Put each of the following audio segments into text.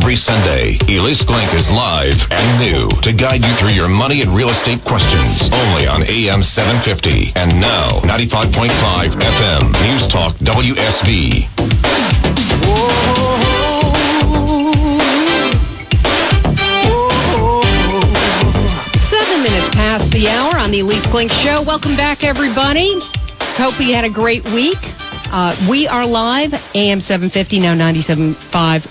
Every Sunday, Elise Glink is live and new to guide you through your money and real estate questions. Only on AM 750 and now 95.5 FM. News Talk WSB. 7 minutes past the hour on the Elise Glink Show. Welcome back, everybody. Hope you had a great week. We are live, AM 750, now 95.5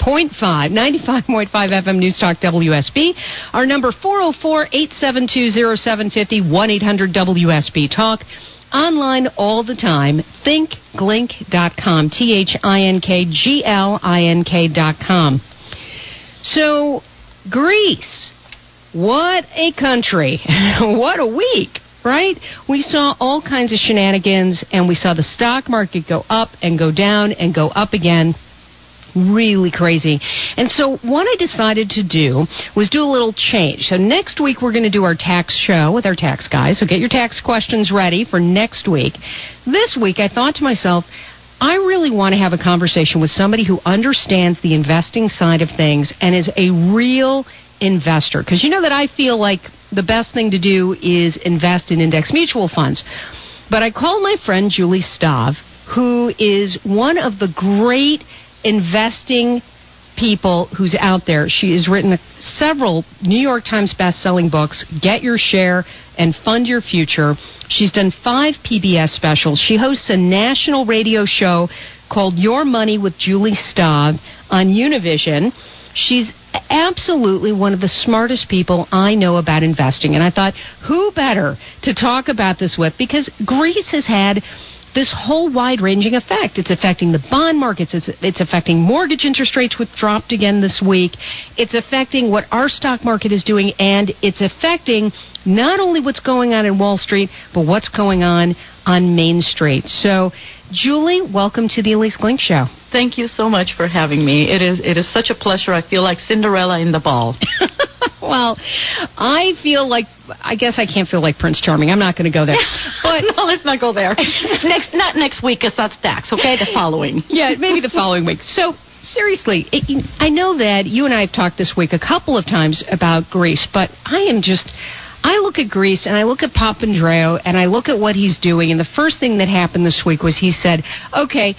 FM News Talk WSB. Our number 404-872-0750, 1-800-WSB Talk. Online all the time, thinkglink.com, thinkglink.com. So, Greece, what a country. What a week. Right? We saw all kinds of shenanigans, and we saw the stock market go up and go down and go up again. Really crazy. And so what I decided to do was do a little change. So next week we're going to do our tax show with our tax guys. So get your tax questions ready for next week. This week I thought to myself, I really want to have a conversation with somebody who understands the investing side of things and is a real investor. Because you know that I feel like the best thing to do is invest in index mutual funds. But I called my friend Julie Stav, who is one of the great investing people who's out there. She has written several New York Times best-selling books, Get Your Share and Fund Your Future. She's done 5 PBS specials. She hosts a national radio show called Your Money with Julie Stav on Univision. She's absolutely one of the smartest people I know about investing. And I thought, who better to talk about this with? Because Greece has had this whole wide-ranging effect. It's affecting the bond markets. It's affecting mortgage interest rates, which dropped again this week. It's affecting what our stock market is doing, and it's affecting not only what's going on in Wall Street, but what's going on Main Street. So, Julie, welcome to the Elise Glink Show. Thank you so much for having me. It is such a pleasure. I feel like Cinderella in the ball. Well, I guess I can't feel like Prince Charming. I'm not going to go there. But no, let's not go there. Not next week, because that's tax, okay? The following. Yeah, maybe the following week. So, seriously, I know that you and I have talked this week a couple of times about Greece, but I look at Greece, and I look at Papandreou, and I look at what he's doing, and the first thing that happened this week was he said, okay,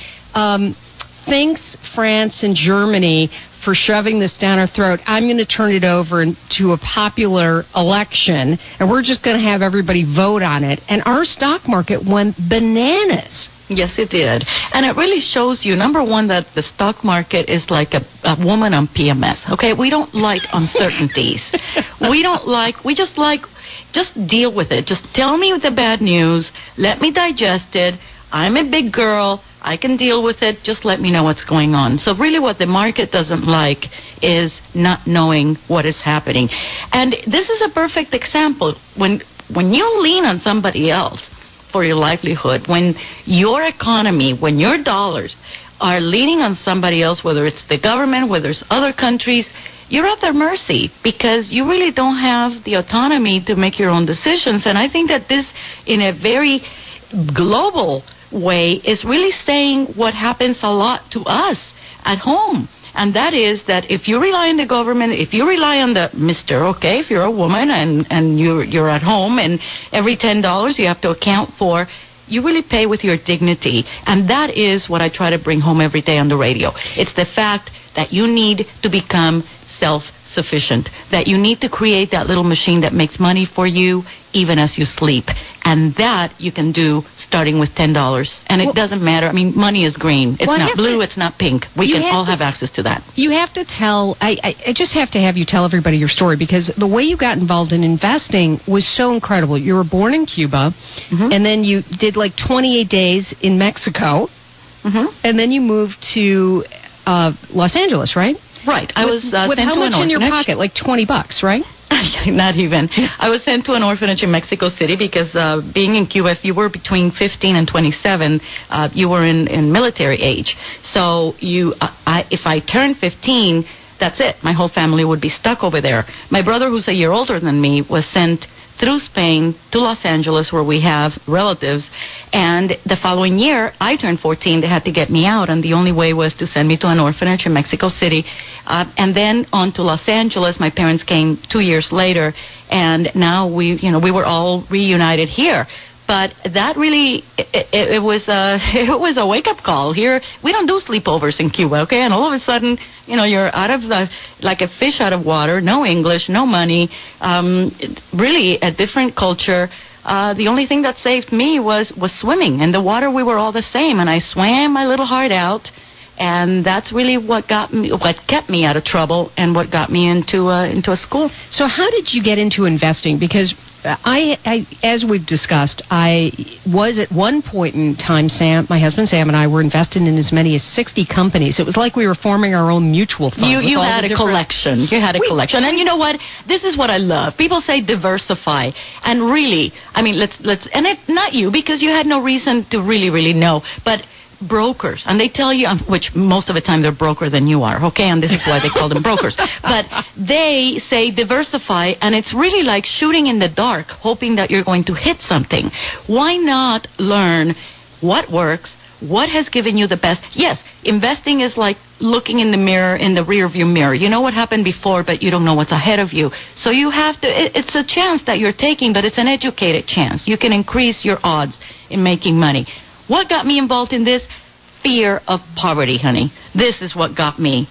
thanks, France and Germany, for shoving this down our throat. I'm going to turn it over to a popular election, and we're just going to have everybody vote on it. And our stock market went bananas. Yes, it did. And it really shows you, number one, that the stock market is like a woman on PMS. Okay, we don't like uncertainties. Just deal with it. Just tell me the bad news. Let me digest it. I'm a big girl. I can deal with it. Just let me know what's going on. So really what the market doesn't like is not knowing what is happening. And this is a perfect example. When you lean on somebody else for your livelihood, when your economy, when your dollars are leaning on somebody else, whether it's the government, whether it's other countries, you're at their mercy because you really don't have the autonomy to make your own decisions. And I think that this, in a very global way, is really saying what happens a lot to us at home. And that is that if you rely on the government, if you rely on the mister, okay, if you're a woman and you're at home and every $10 you have to account for, you really pay with your dignity. And that is what I try to bring home every day on the radio. It's the fact that you need to become self-sufficient, that you need to create that little machine that makes money for you even as you sleep. And that you can do starting with $10. And it doesn't matter. I mean, money is green. It's not blue. It's not pink. We can all have access to that. You have to tell, I just have to have you tell everybody your story, because the way you got involved in investing was so incredible. You were born in Cuba, and then you did like 28 days in Mexico, and then you moved to Los Angeles, right? Right. I was with sent how to much an in your orphanage. pocket? Like $20, right? Not even. I was sent to an orphanage in Mexico City because being in Cuba, if you were between 15 and 27, you were in military age. So if I turned 15, that's it. My whole family would be stuck over there. My brother, who's a year older than me, was sent through Spain to Los Angeles, where we have relatives. And the following year, I turned 14. They had to get me out, and the only way was to send me to an orphanage in Mexico City. And then on to Los Angeles. My parents came 2 years later, and now we were all reunited here. But that really, it was a wake-up call. Here, we don't do sleepovers in Cuba, okay? And all of a sudden, you're out of like a fish out of water, no English, no money, really a different culture. The only thing that saved me was swimming. In the water, we were all the same, and I swam my little heart out. And that's really what kept me out of trouble, and what got me into a school. So how did you get into investing? Because I as we've discussed, I was at one point in time, my husband Sam and I were invested in as many as 60 companies. It was like we were forming our own mutual fund. You had a collection. You had a collection. And you know what? This is what I love. People say diversify. And really, I mean, let's and it, not you, because you had no reason to really know. But brokers, and they tell you, which most of the time they're broker than you are, okay, and this is why they call them brokers, but they say diversify, and it's really like shooting in the dark, hoping that you're going to hit something. Why not learn what works, what has given you the best? Yes, investing is like looking in the mirror, in the rear view mirror. You know what happened before, but you don't know what's ahead of you. So you have to, it's a chance that you're taking, but it's an educated chance. You can increase your odds in making money. What got me involved in this? Fear of poverty, honey. This is what got me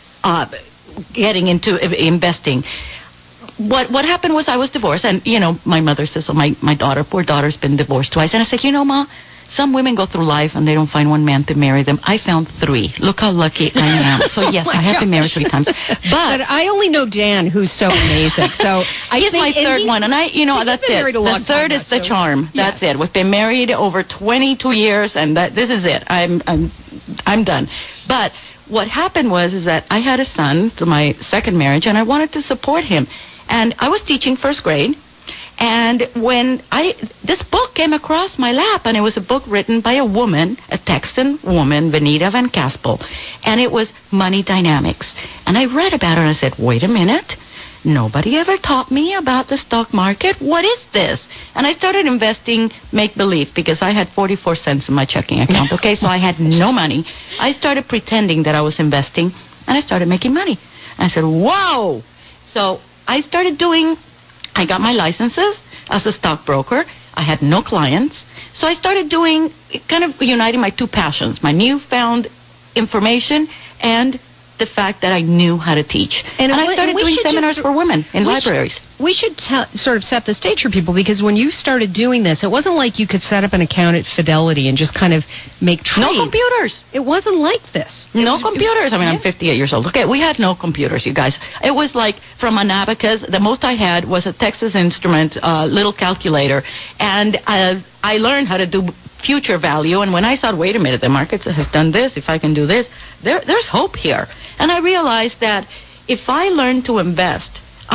getting into investing. What happened was I was divorced, and, my mother says, oh, my poor daughter's been divorced twice. And I said, Ma, some women go through life and they don't find one man to marry them. I found 3. Look how lucky I am. So, yes, I have been married 3 times. But I only know Dan, who's so amazing. So he's my third one, and that's it. The third is the charm. That's it. We've been married over 22 years, and this is it. I'm done. But what happened was that I had a son through my second marriage, and I wanted to support him. And I was teaching first grade. And when this book came across my lap, and it was a book written by a woman, a Texan woman, Venita Van Caspel, and it was Money Dynamics. And I read about it, and I said, wait a minute, nobody ever taught me about the stock market. What is this? And I started investing make-believe, because I had 44 cents in my checking account, okay, so I had no money. I started pretending that I was investing, and I started making money. And I said, whoa! So I got my licenses as a stockbroker. I had no clients. So I started doing, kind of uniting my 2 passions, my newfound information and the fact that I knew how to teach. And I started doing seminars for women in libraries. We should sort of set the stage for people, because when you started doing this, it wasn't like you could set up an account at Fidelity and just kind of make trades. No computers. It wasn't like this. No computers. I'm 58 years old. Okay, we had no computers, you guys. It was like from an abacus. The most I had was a Texas Instrument little calculator, and I learned how to do future value. And when I thought, wait a minute, the market has done this, if I can do this, there's hope here. And I realized that if I learned to invest,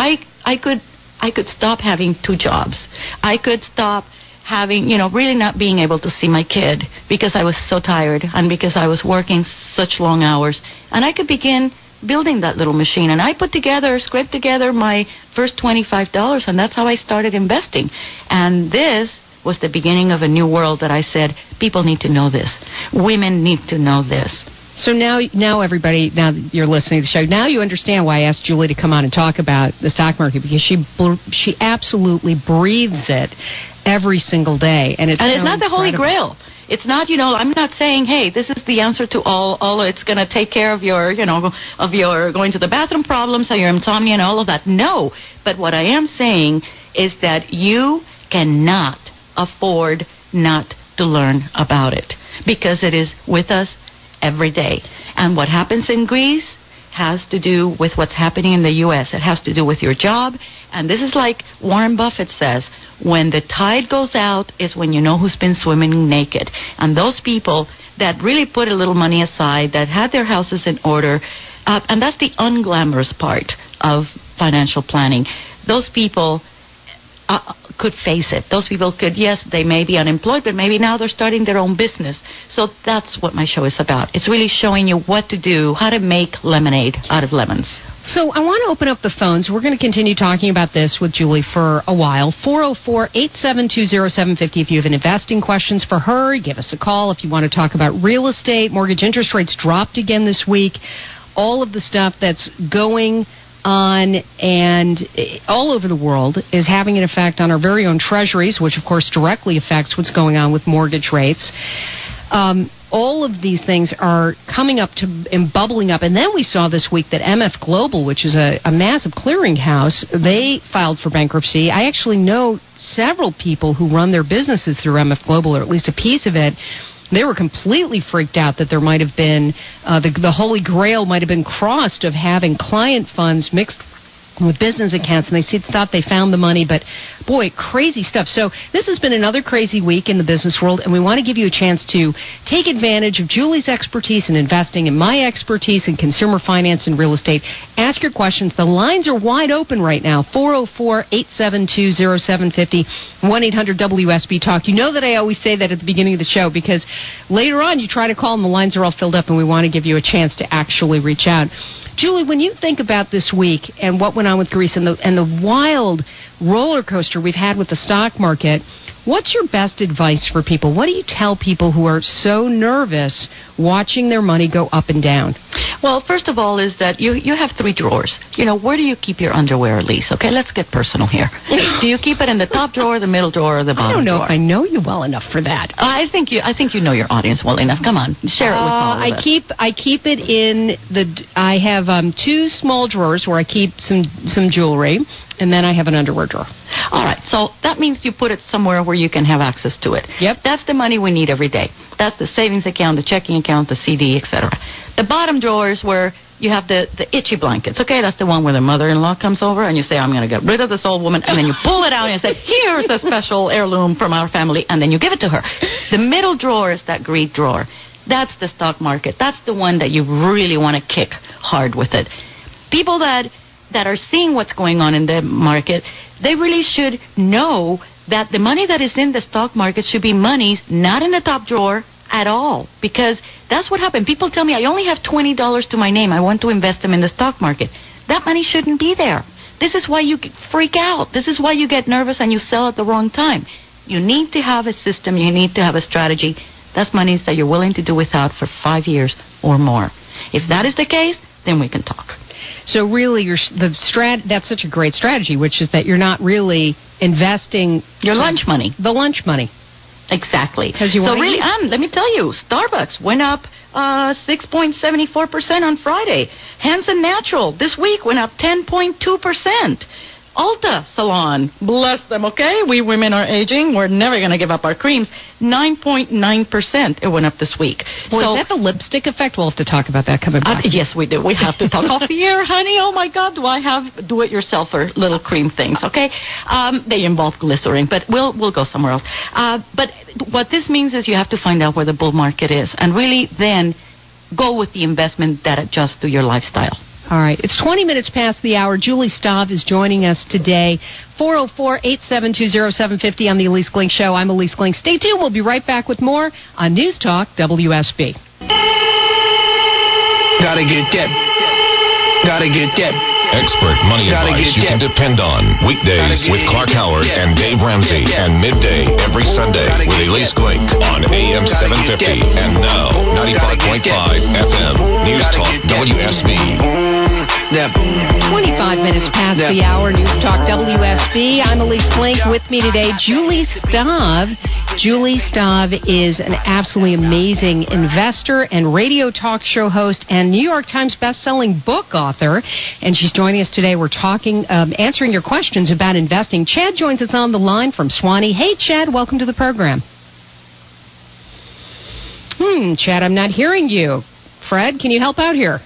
I could stop having 2 jobs. I could stop having, really not being able to see my kid because I was so tired and because I was working such long hours. And I could begin building that little machine. And I scraped together my first $25, and that's how I started investing. And this was the beginning of a new world that I said, people need to know this. Women need to know this. So now everybody, now that you're listening to the show, now you understand why I asked Julie to come on and talk about the stock market, because she absolutely breathes it every single day. And it's not the Holy Grail. It's not, I'm not saying, hey, this is the answer to all it's going to take care of your, of your going to the bathroom problems or your insomnia and all of that. No. But what I am saying is that you cannot afford not to learn about it, because it is with us every day. And what happens in Greece has to do with what's happening in the U.S. It has to do with your job. And this is like Warren Buffett says, when the tide goes out is when you know who's been swimming naked. And those people that really put a little money aside, that had their houses in order, and that's the unglamorous part of financial planning. Those people could face it. Those people could, yes, they may be unemployed, but maybe now they're starting their own business. So that's what my show is about. It's really showing you what to do, how to make lemonade out of lemons. So I want to open up the phones. We're going to continue talking about this with Julie for a while. 404-872-0750 if you have investing questions for her. Give us a call if you want to talk about real estate. Mortgage interest rates dropped again this week. All of the stuff that's going on and all over the world is having an effect on our very own treasuries, which of course directly affects what's going on with mortgage rates. All of these things are coming up and bubbling up. And then we saw this week that MF Global, which is a massive clearinghouse, they filed for bankruptcy. I actually know several people who run their businesses through MF Global, or at least a piece of it. They were completely freaked out that there might have been, the Holy Grail might have been crossed of having client funds mixed with business accounts, and they thought they found the money, but boy, crazy stuff. So this has been another crazy week in the business world, and we want to give you a chance to take advantage of Julie's expertise in investing and my expertise in consumer finance and real estate. Ask your questions. The lines are wide open right now. 404-872-0750, 1-800-WSB-TALK. You know that I always say that at the beginning of the show because later on you try to call and the lines are all filled up, and we want to give you a chance to actually reach out. Julie, when you think about this week and what went on with Greece and the wild roller coaster we've had with the stock market, what's your best advice for people? What do you tell people who are so nervous watching their money go up and down? Well, first of all is that you have 3 drawers. You know, where do you keep your underwear, Elise? Okay, let's get personal here. Do you keep it in the top drawer, the middle drawer, or the bottom drawer? I don't know if I know you well enough for that. I think you know your audience well enough. Come on, share it with all of us. I keep it in I have 2 small drawers where I keep some jewelry, and then I have an underwear drawer. All right, so that means you put it somewhere where you can have access to it. Yep. That's the money we need every day. That's the savings account, the checking account, the CD, etc. The bottom drawer is where you have the itchy blankets. Okay, that's the one where the mother-in-law comes over and you say, I'm going to get rid of this old woman, and then you pull it out and say, here's a special heirloom from our family, and then you give it to her. The middle drawer is that greed drawer. That's the stock market. That's the one that you really want to kick hard with it. People that are seeing what's going on in the market, they really should know that the money that is in the stock market should be money not in the top drawer at all, because that's what happened. People tell me, I only have $20 to my name. I want to invest them in the stock market. That money shouldn't be there. This is why you freak out. This is why you get nervous and you sell at the wrong time. You need to have a system. You need to have a strategy. That's money that you're willing to do without for 5 years or more. If that is the case, then we can talk. So really, that's such a great strategy, which is that you're not really investing your lunch money. The lunch money. Exactly. So really, let me tell you, Starbucks went up 6.74% on Friday. Hanson Natural this week went up 10.2%. Ulta Salon, bless them, okay? We women are aging. We're never going to give up our creams. 9.9% it went up this week. Well, is that the lipstick effect? We'll have to talk about that coming back. Yes, we do. We have to talk off the air, honey. Oh, my God, do I have do-it-yourselfer little cream things, okay? They involve glycerin, but we'll go somewhere else. But what this means is you have to find out where the bull market is and really then go with the investment that adjusts to your lifestyle. All right. It's 20 minutes past the hour. Julie Staub is joining us today. 404-872-0750 on the Elise Glink Show. I'm Elise Glink. Stay tuned. We'll be right back with more on News Talk WSB. Gotta get that. Gotta get that. Expert money advice you can depend on. Weekdays with Clark Howard and Dave Ramsey, and midday every Sunday with Elise Glink on AM 750 and now 95.5 FM News Talk WSB. 25 minutes past the hour. News Talk WSB. I'm Elise Glink. With me today, Julie Staub. Julie Staub is an absolutely amazing investor and radio talk show host and New York Times best-selling book author. And she's joining us today. We're talking, answering your questions about investing. Chad joins us on the line from Swanee. Hey, Chad, welcome to the program. Chad, I'm not hearing you. Fred, can you help out here?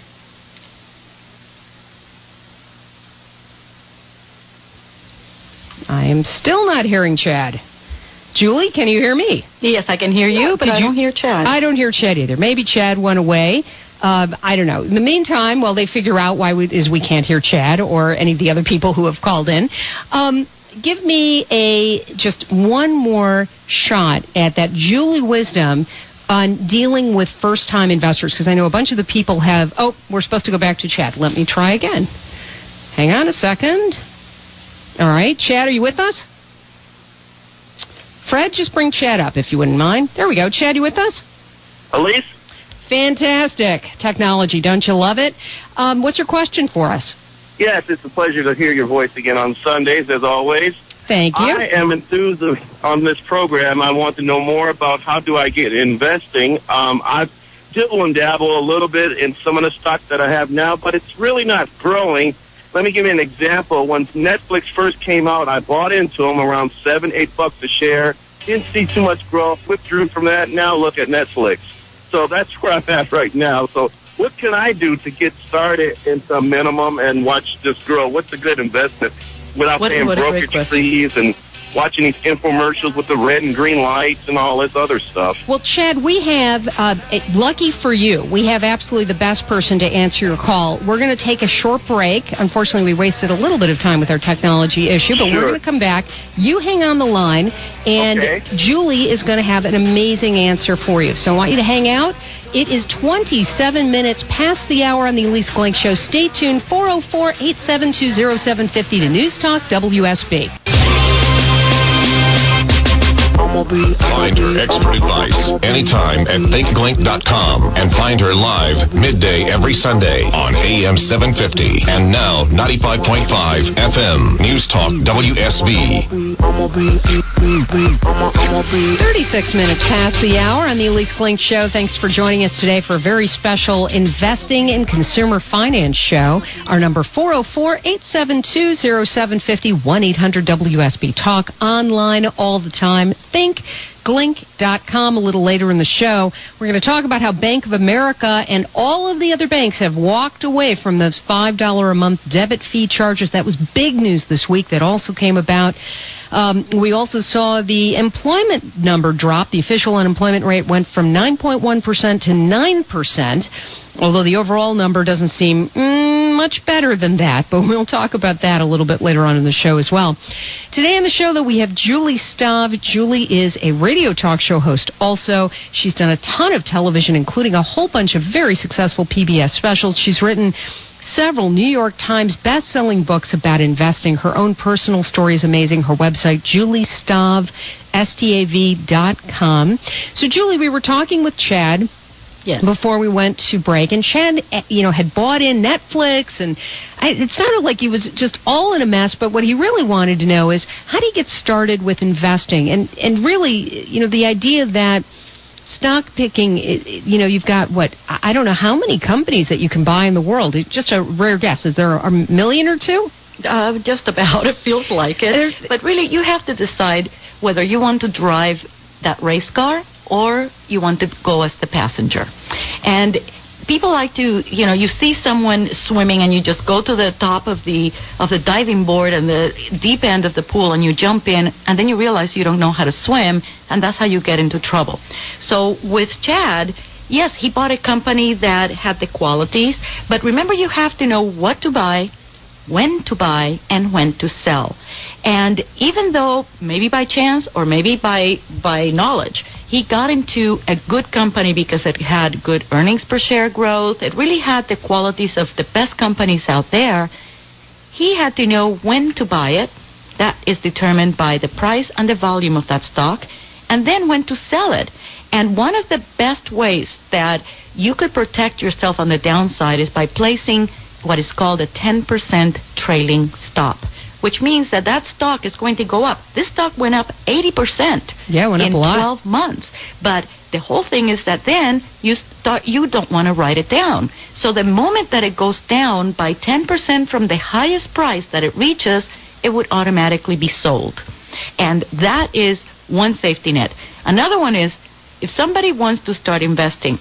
I am still not hearing Chad. Julie, can you hear me? Yes, I can hear you, but I don't hear Chad. I don't hear Chad either. Maybe Chad went away. I don't know. In the meantime, while they figure out why we can't hear Chad or any of the other people who have called in, give me just one more shot at that Julie wisdom on dealing with first-time investors, because I know a bunch of the people have... Oh, we're supposed to go back to Chad. Let me try again. Hang on a second. All right, Chad, are you with us? Fred, just bring Chad up, if you wouldn't mind. There we go. Chad, you with us? Elise? Fantastic technology. Don't you love it? What's your question for us? Yes, it's a pleasure to hear your voice again on Sundays, as always. Thank you. I am enthused on this program. I want to know more about how do I get investing. I dibble and dabble a little bit in some of the stocks that I have now, but it's really not growing. Let me give you an example. When Netflix first came out, I bought into them around $7-8 a share. Didn't see too much growth. Withdrew from that. Now look at Netflix. So that's where I'm at right now. So what can I do to get started into a minimum and watch this grow? What's a good investment without paying brokerage fees and watching these infomercials with the red and green lights and all this other stuff? Well, Chad, we have, lucky for you, we have absolutely the best person to answer your call. We're going to take a short break. Unfortunately, we wasted a little bit of time with our technology issue, but we're going to come back. You hang on the line, and Julie is going to have an amazing answer for you. So I want you to hang out. It is 27 minutes past the hour on the Elise Blank Show. Stay tuned, 404-872-0750 to News Talk WSB. Find her expert advice anytime at thinkglink.com and find her live midday every Sunday on AM 750 and now 95.5 FM News Talk WSB. 36 minutes past the hour on the Elise Blink Show. Thanks for joining us today for a very special investing and consumer finance show. Our number 404-872-0750, 1-800-WSB. Talk online all the time. ThinkGlink.com. A little later in the show, we're going to talk about how Bank of America and all of the other banks have walked away from those $5 a month debit fee charges. That was big news this week that also came about. We also saw the employment number drop. The official unemployment rate went from 9.1% to 9%, although the overall number doesn't seem much better than that, but we'll talk about that a little bit later on in the show as well. Today on the show, though, we have Julie Stav. Julie is a radio talk show host also. She's done a ton of television, including a whole bunch of very successful PBS specials. She's written several New York Times best-selling books about investing. Her own personal story is amazing. Her website, juliestav.com. So, Julie, we were talking with Chad before we went to break, and Chad, had bought in Netflix, and it sounded like he was just all in a mess, but what he really wanted to know is, how do you get started with investing? And really, the idea that stock picking, you've got, I don't know how many companies that you can buy in the world. It's just a rare guess. Is there a million or two? Just about. It feels like it. But really, you have to decide whether you want to drive that race car or you want to go as the passenger. And people like to, you see someone swimming and you just go to the top of the diving board and the deep end of the pool and you jump in and then you realize you don't know how to swim, and that's how you get into trouble. So with Chad, yes, he bought a company that had the qualities, but remember, you have to know what to buy, when to buy, and when to sell. And even though maybe by chance or maybe by knowledge, he got into a good company because it had good earnings per share growth, it really had the qualities of the best companies out there, he had to know when to buy it. That is determined by the price and the volume of that stock, and then when to sell it. And one of the best ways that you could protect yourself on the downside is by placing what is called a 10% trailing stop, which means that stock is going to go up. This stock went up 80% went up in a lot. 12 months. But the whole thing is that then you don't want to write it down. So the moment that it goes down by 10% from the highest price that it reaches, it would automatically be sold. And that is one safety net. Another one is, if somebody wants to start investing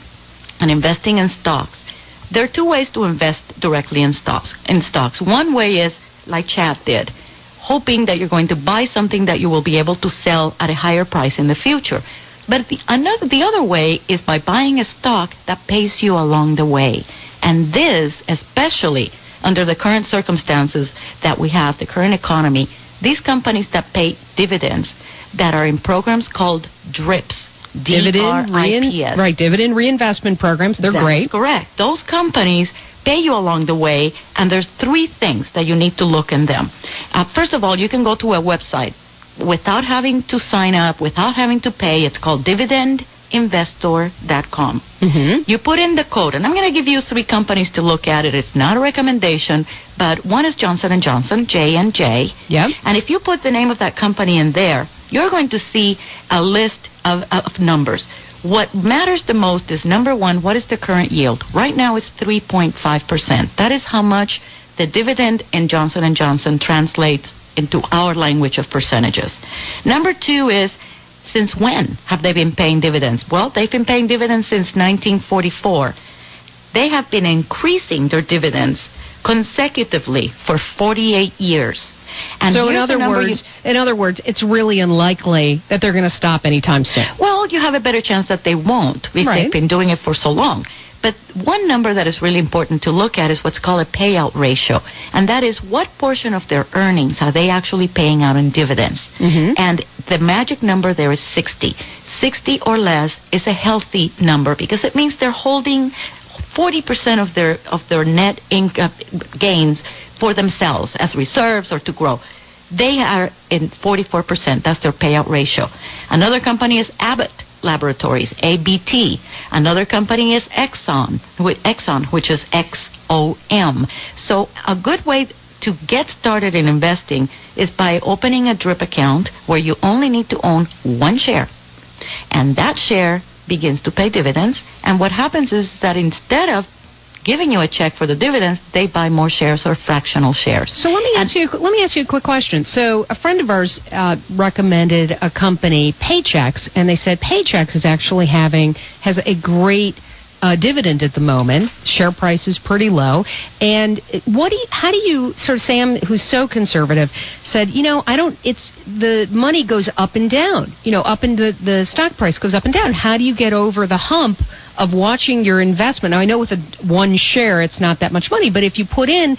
in stocks, there are two ways to invest directly in stocks. One way is, like Chad did, hoping that you're going to buy something that you will be able to sell at a higher price in the future. But the other way is by buying a stock that pays you along the way. And this, especially under the current circumstances that we have, the current economy, these companies that pay dividends that are in programs called DRIPs, DRIPs. Right, dividend reinvestment programs. They're great. Correct. Those companies pay you along the way, and there's 3 things that you need to look in them. First of all, you can go to a website without having to sign up, without having to pay. It's called dividendinvestor.com. Mm-hmm. You put in the code, and I'm going to give you 3 companies to look at it. It's not a recommendation, but one is Johnson & Johnson, J&J. Yep. And if you put the name of that company in there, you're going to see a list of numbers. What matters the most is, number 1, what is the current yield? Right now it's 3.5%. That is how much the dividend in Johnson & Johnson translates into our language of percentages. Number 2 is, since when have they been paying dividends? Well, they've been paying dividends since 1944. They have been increasing their dividends consecutively for 48 years. And so in other words, it's really unlikely that they're going to stop anytime soon. Well, you have a better chance that they won't if they've been doing it for so long. But one number that is really important to look at is what's called a payout ratio. And that is, what portion of their earnings are they actually paying out in dividends? Mm-hmm. And the magic number there is 60. 60 or less is a healthy number, because it means they're holding 40% of their net income gains for themselves as reserves or to grow. They are in 44%. That's their payout ratio. Another company is Abbott Laboratories, ABT. Another company is Exxon, which is XOM. So a good way to get started in investing is by opening a DRIP account where you only need to own 1 share. And that share begins to pay dividends. And what happens is that instead of giving you a check for the dividends, they buy more shares or fractional shares. So let me ask you a quick question. So a friend of ours recommended a company, Paychex, and they said Paychex has a great dividend at the moment. Share price is pretty low. And how do you sort of, Sam, who's so conservative, said, the money goes up and down, the stock price goes up and down. How do you get over the hump of watching your investment? Now, I know with 1 share, it's not that much money, but if you put in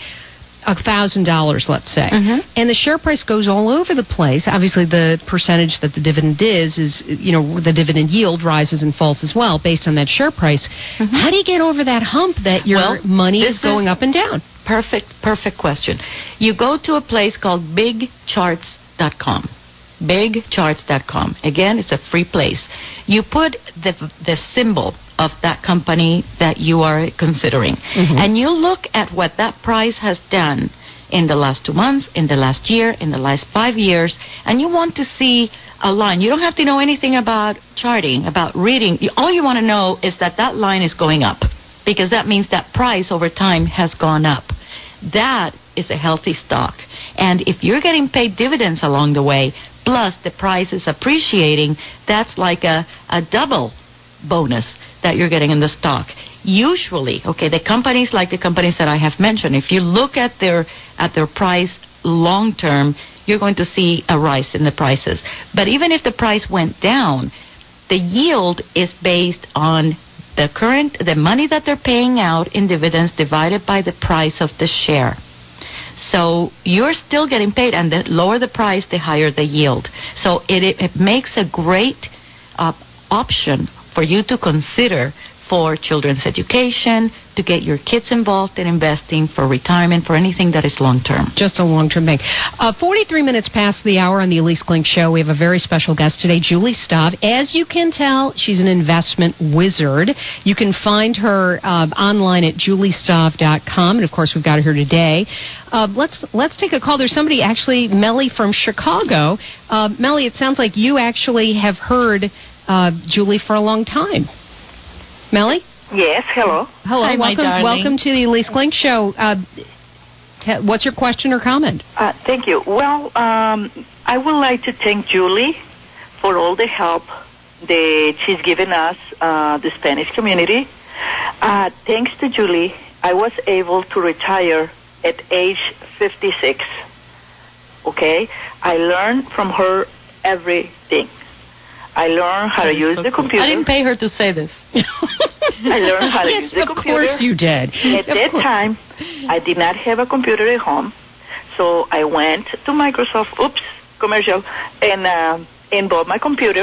$1,000, let's say, mm-hmm. and the share price goes all over the place, obviously the percentage that the dividend is the dividend yield rises and falls as well based on that share price. Mm-hmm. How do you get over that hump that your money is going up and down? Perfect question. You go to a place called bigcharts.com. Bigcharts.com. Again, it's a free place. You put the symbol of that company that you are considering, mm-hmm. and you look at what that price has done in the last 2 months, in the last year, in the last 5 years, and you want to see a line. You don't have to know anything about charting, about reading. All you want to know is that line is going up, because that means that price over time has gone up. That is a healthy stock. And if you're getting paid dividends along the way, plus the price is appreciating, that's like a double bonus that you're getting in the stock. Usually, the companies like the companies that I have mentioned, if you look at their price long term, you're going to see a rise in the prices. But even if the price went down, the yield is based on the money that they're paying out in dividends divided by the price of the share. So you're still getting paid, and the lower the price, the higher the yield. So it makes a great option for you to consider for children's education, to get your kids involved in investing, for retirement, for anything that is long-term. Just a long-term thing. 43 minutes past the hour on the Elise Klink Show. We have a very special guest today, Julie Stav. As you can tell, she's an investment wizard. You can find her online at juliestav.com. And, of course, we've got her here today. Let's take a call. There's somebody, actually, Melly from Chicago. Melly, it sounds like you actually have heard Julie for a long time. Melly? Yes, hello. Hello, hi, welcome to the Elise Klink Show. What's your question or comment? Thank you. Well, I would like to thank Julie for all the help that she's given us, the Spanish community. Thanks to Julie, I was able to retire at age 56. Okay? I learned from her everything. I learned how to use the computer. I didn't pay her to say this. I learned how to use the computer. Yes, of course you did. At that time, I did not have a computer at home, so I went to Microsoft, commercial, and bought my computer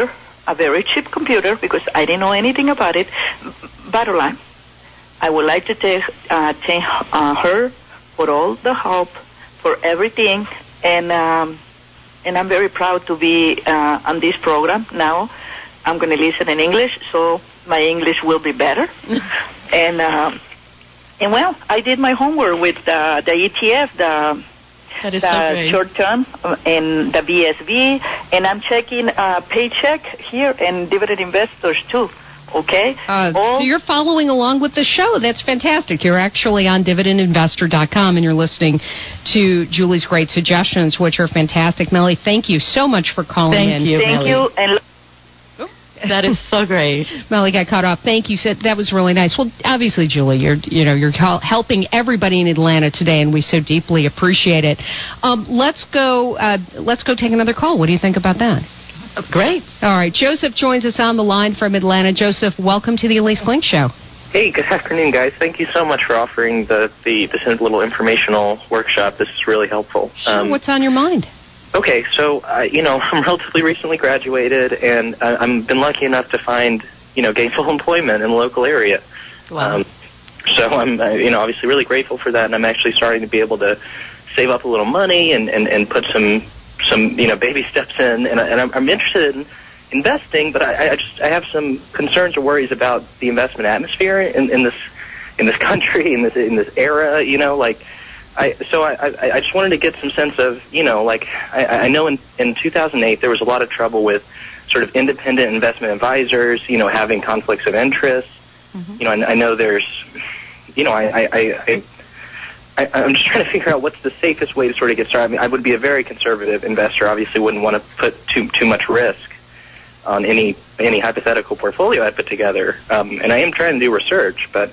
a very cheap computer because I didn't know anything about it. Bottom line, I would like to thank her for all the help, for everything, and I'm very proud to be on this program now. I'm going to listen in English, so my English will be better. And well, I did my homework with the ETF, the short term, and the BSV, and I'm checking Paycheck here and Dividend Investors too. Okay. So you're following along with the show. That's fantastic. You're actually on dividendinvestor.com, and you're listening to Julie's great suggestions, which are fantastic. Melly, thank you so much for calling in. Thank you, and that is so great. Melly got cut off. Thank you. That was really nice. Well, obviously, Julie, you're helping everybody in Atlanta today, and we so deeply appreciate it. Let's go take another call. What do you think about that? Great. All right. Joseph joins us on the line from Atlanta. Joseph, welcome to the Elise Klink Show. Hey, good afternoon, guys. Thank you so much for offering this little informational workshop. This is really helpful. Sure. What's on your mind? Okay, so, I'm relatively recently graduated, and I've been lucky enough to find, gainful employment in the local area. Wow. So I'm, obviously really grateful for that, and I'm actually starting to be able to save up a little money and put some baby steps in, and I'm interested in investing, but I have some concerns or worries about the investment atmosphere in this country, in this era, I just wanted to get some sense of, I know in 2008 there was a lot of trouble with sort of independent investment advisors, having conflicts of interest. Mm-hmm. I know there's, I'm just trying to figure out what's the safest way to sort of get started. I mean, I would be a very conservative investor. Obviously wouldn't want to put too much risk on any hypothetical portfolio I put together. And I am trying to do research, but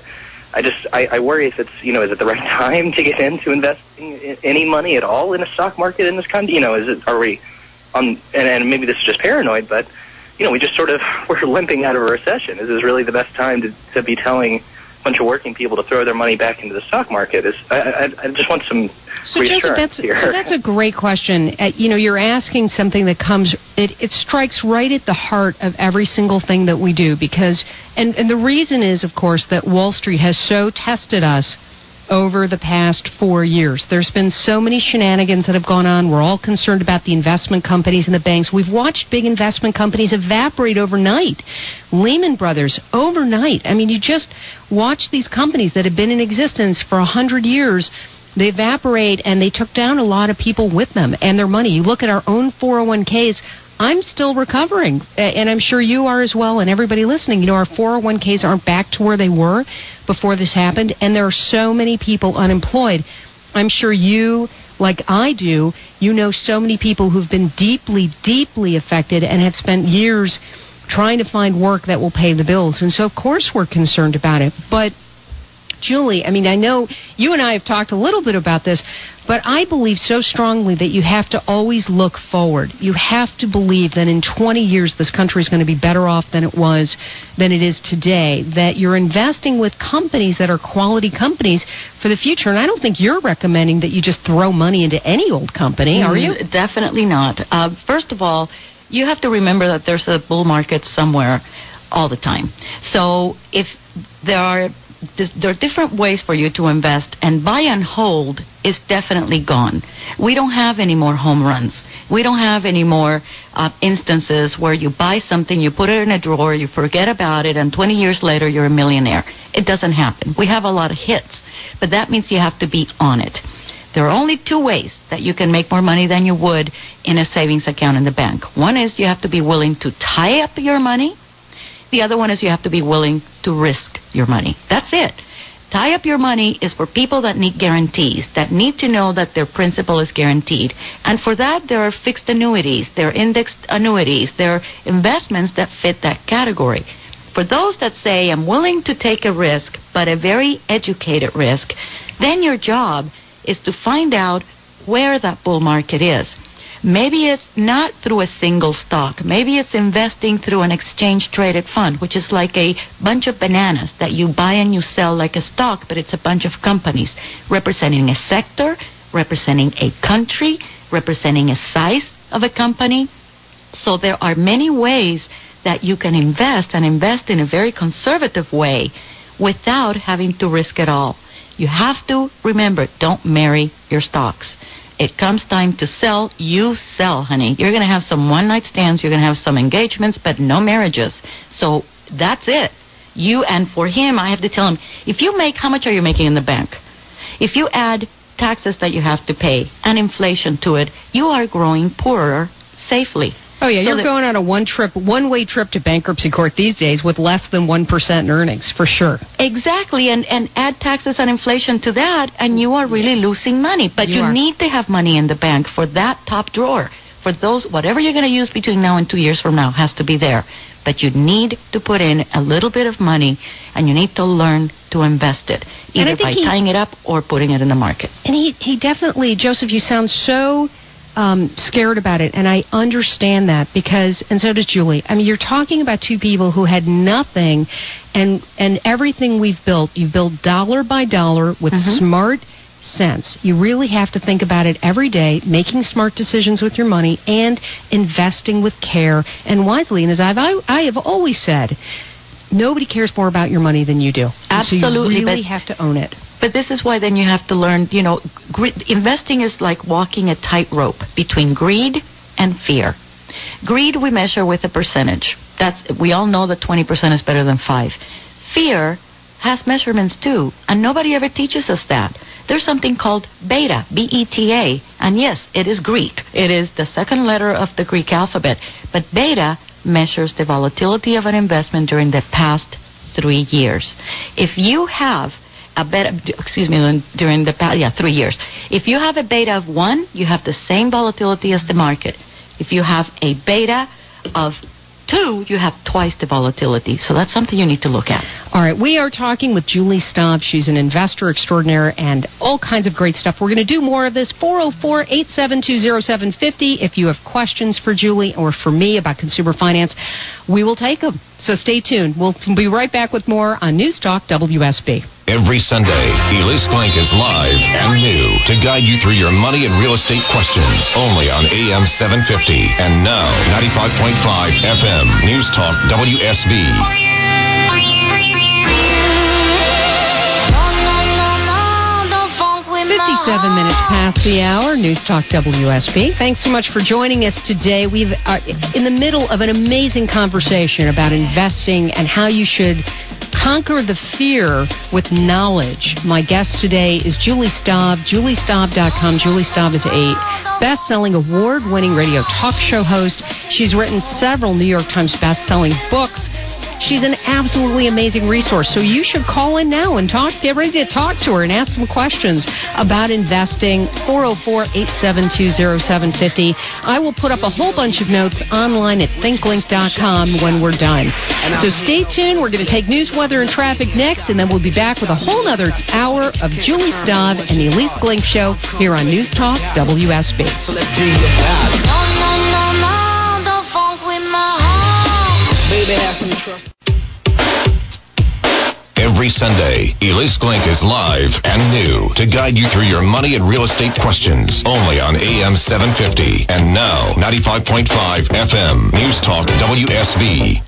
I worry if it's, is it the right time to get into investing any money at all in a stock market in this country? Are we on, and maybe this is just paranoid, but, we just sort of, we're limping out of a recession. Is this really the best time to be telling a bunch of working people to throw their money back into the stock market? I just want some reassurance here. So that's a great question. You're asking something that it strikes right at the heart of every single thing that we do, because, and the reason is, of course, that Wall Street has so tested us over the past 4 years. There's been so many shenanigans that have gone on. We're all concerned about the investment companies and the banks. We've watched big investment companies evaporate overnight. Lehman Brothers, overnight. I mean, you just watch these companies that have been in existence for 100 years. They evaporate, and they took down a lot of people with them and their money. You look at our own 401ks. I'm still recovering, and I'm sure you are as well, and everybody listening. Our 401ks aren't back to where they were before this happened, and there are so many people unemployed. I'm sure you, like I do, know so many people who've been deeply, deeply affected and have spent years trying to find work that will pay the bills. And so, of course, we're concerned about it. But, Julie, I mean, I know you and I have talked a little bit about this, but I believe so strongly that you have to always look forward. You have to believe that in 20 years this country is going to be better off than it is today, that you're investing with companies that are quality companies for the future. And I don't think you're recommending that you just throw money into any old company, are you? Definitely not. First of all, you have to remember that there's a bull market somewhere all the time. So if there are different ways for you to invest, and buy and hold is definitely gone. We don't have any more home runs. We don't have any more instances where you buy something, you put it in a drawer, you forget about it, and 20 years later you're a millionaire. It doesn't happen. We have a lot of hits, but that means you have to be on it. There are only two ways that you can make more money than you would in a savings account in the bank. One is you have to be willing to tie up your money. The other one is you have to be willing to risk your money. That's it. Tie up your money is for people that need guarantees, that need to know that their principal is guaranteed. And for that, there are fixed annuities, there are indexed annuities, there are investments that fit that category. For those that say, I'm willing to take a risk, but a very educated risk, then your job is to find out where that bull market is. Maybe it's not through a single stock. Maybe it's investing through an exchange-traded fund, which is like a bunch of bananas that you buy and you sell like a stock, but it's a bunch of companies representing a sector, representing a country, representing a size of a company. So there are many ways that you can invest and invest in a very conservative way without having to risk it all. You have to remember, don't marry your stocks. It comes time to sell, you sell, honey. You're going to have some one-night stands, you're going to have some engagements, but no marriages. So that's it. And for him, I have to tell him, if you make, how much are you making in the bank? If you add taxes that you have to pay and inflation to it, you are growing poorer safely. Oh, yeah, you're going on a one-way trip to bankruptcy court these days with less than 1% in earnings, for sure. Exactly, and add taxes and inflation to that, and you are really losing money. But you need to have money in the bank for that top drawer. For those, whatever you're going to use between now and 2 years from now has to be there. But you need to put in a little bit of money, and you need to learn to invest it, either by tying it up or putting it in the market. And he definitely, Joseph, you sound so scared about it, and I understand that because, and so does Julie. I mean, you're talking about two people who had nothing, and everything we've built, you build dollar by dollar with smart sense. You really have to think about it every day, making smart decisions with your money and investing with care and wisely. And as I have always said, nobody cares more about your money than you do. Absolutely. So you really have to own it. But this is why then you have to learn, investing is like walking a tightrope between greed and fear. Greed we measure with a percentage. We all know that 20% is better than 5. Fear has measurements too, and nobody ever teaches us that. There's something called beta, B-E-T-A, and yes, it is Greek. It is the second letter of the Greek alphabet. But beta measures the volatility of an investment during the past 3 years. If you have a beta, during the past, 3 years. If you have a beta of 1, you have the same volatility as the market. If you have a beta of 2, you have twice the volatility. So that's something you need to look at. All right, we are talking with Julie Staub. She's an investor extraordinaire and all kinds of great stuff. We're going to do more of this. 404-872-0750. If you have questions for Julie or for me about consumer finance, we will take them. So stay tuned. We'll be right back with more on News Talk WSB. Every Sunday, Elise Klink is live and new to guide you through your money and real estate questions. Only on AM 750 and now 95.5 FM. News Talk WSB. 57 minutes past the hour. News Talk WSB. Thanks so much for joining us today. We've in the middle of an amazing conversation about investing and how you should conquer the fear with knowledge. My guest today is Julie Staub, juliestaub.com. Julie Staub is a best-selling, award-winning radio talk show host. She's written several New York Times best-selling books. She's an absolutely amazing resource. So you should call in now and get ready to talk to her and ask some questions about investing. 404-872-0750. I will put up a whole bunch of notes online at thinklink.com when we're done. So stay tuned. We're going to take news, weather, and traffic next, and then we'll be back with a whole other hour of Julie Staub and the Elise Klink Show here on News Talk WSB. So let's dream about it. Don't funk with my heart. Baby, have some trust. Every Sunday, Elise Klink is live and new to guide you through your money and real estate questions. Only on AM 750 and now 95.5 FM. News Talk WSB.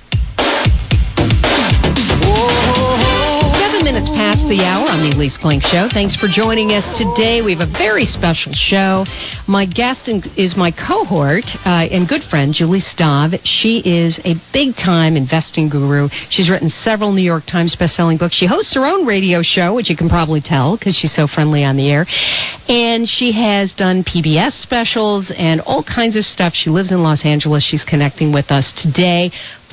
7 minutes past the hour on the Elise Klink Show. Thanks for joining us today. We have a very special show. My guest is my cohort and good friend, Julie Staub. She is a big-time investing guru. She's written several New York Times best-selling books. She hosts her own radio show, which you can probably tell because she's so friendly on the air. And she has done PBS specials and all kinds of stuff. She lives in Los Angeles. She's connecting with us today.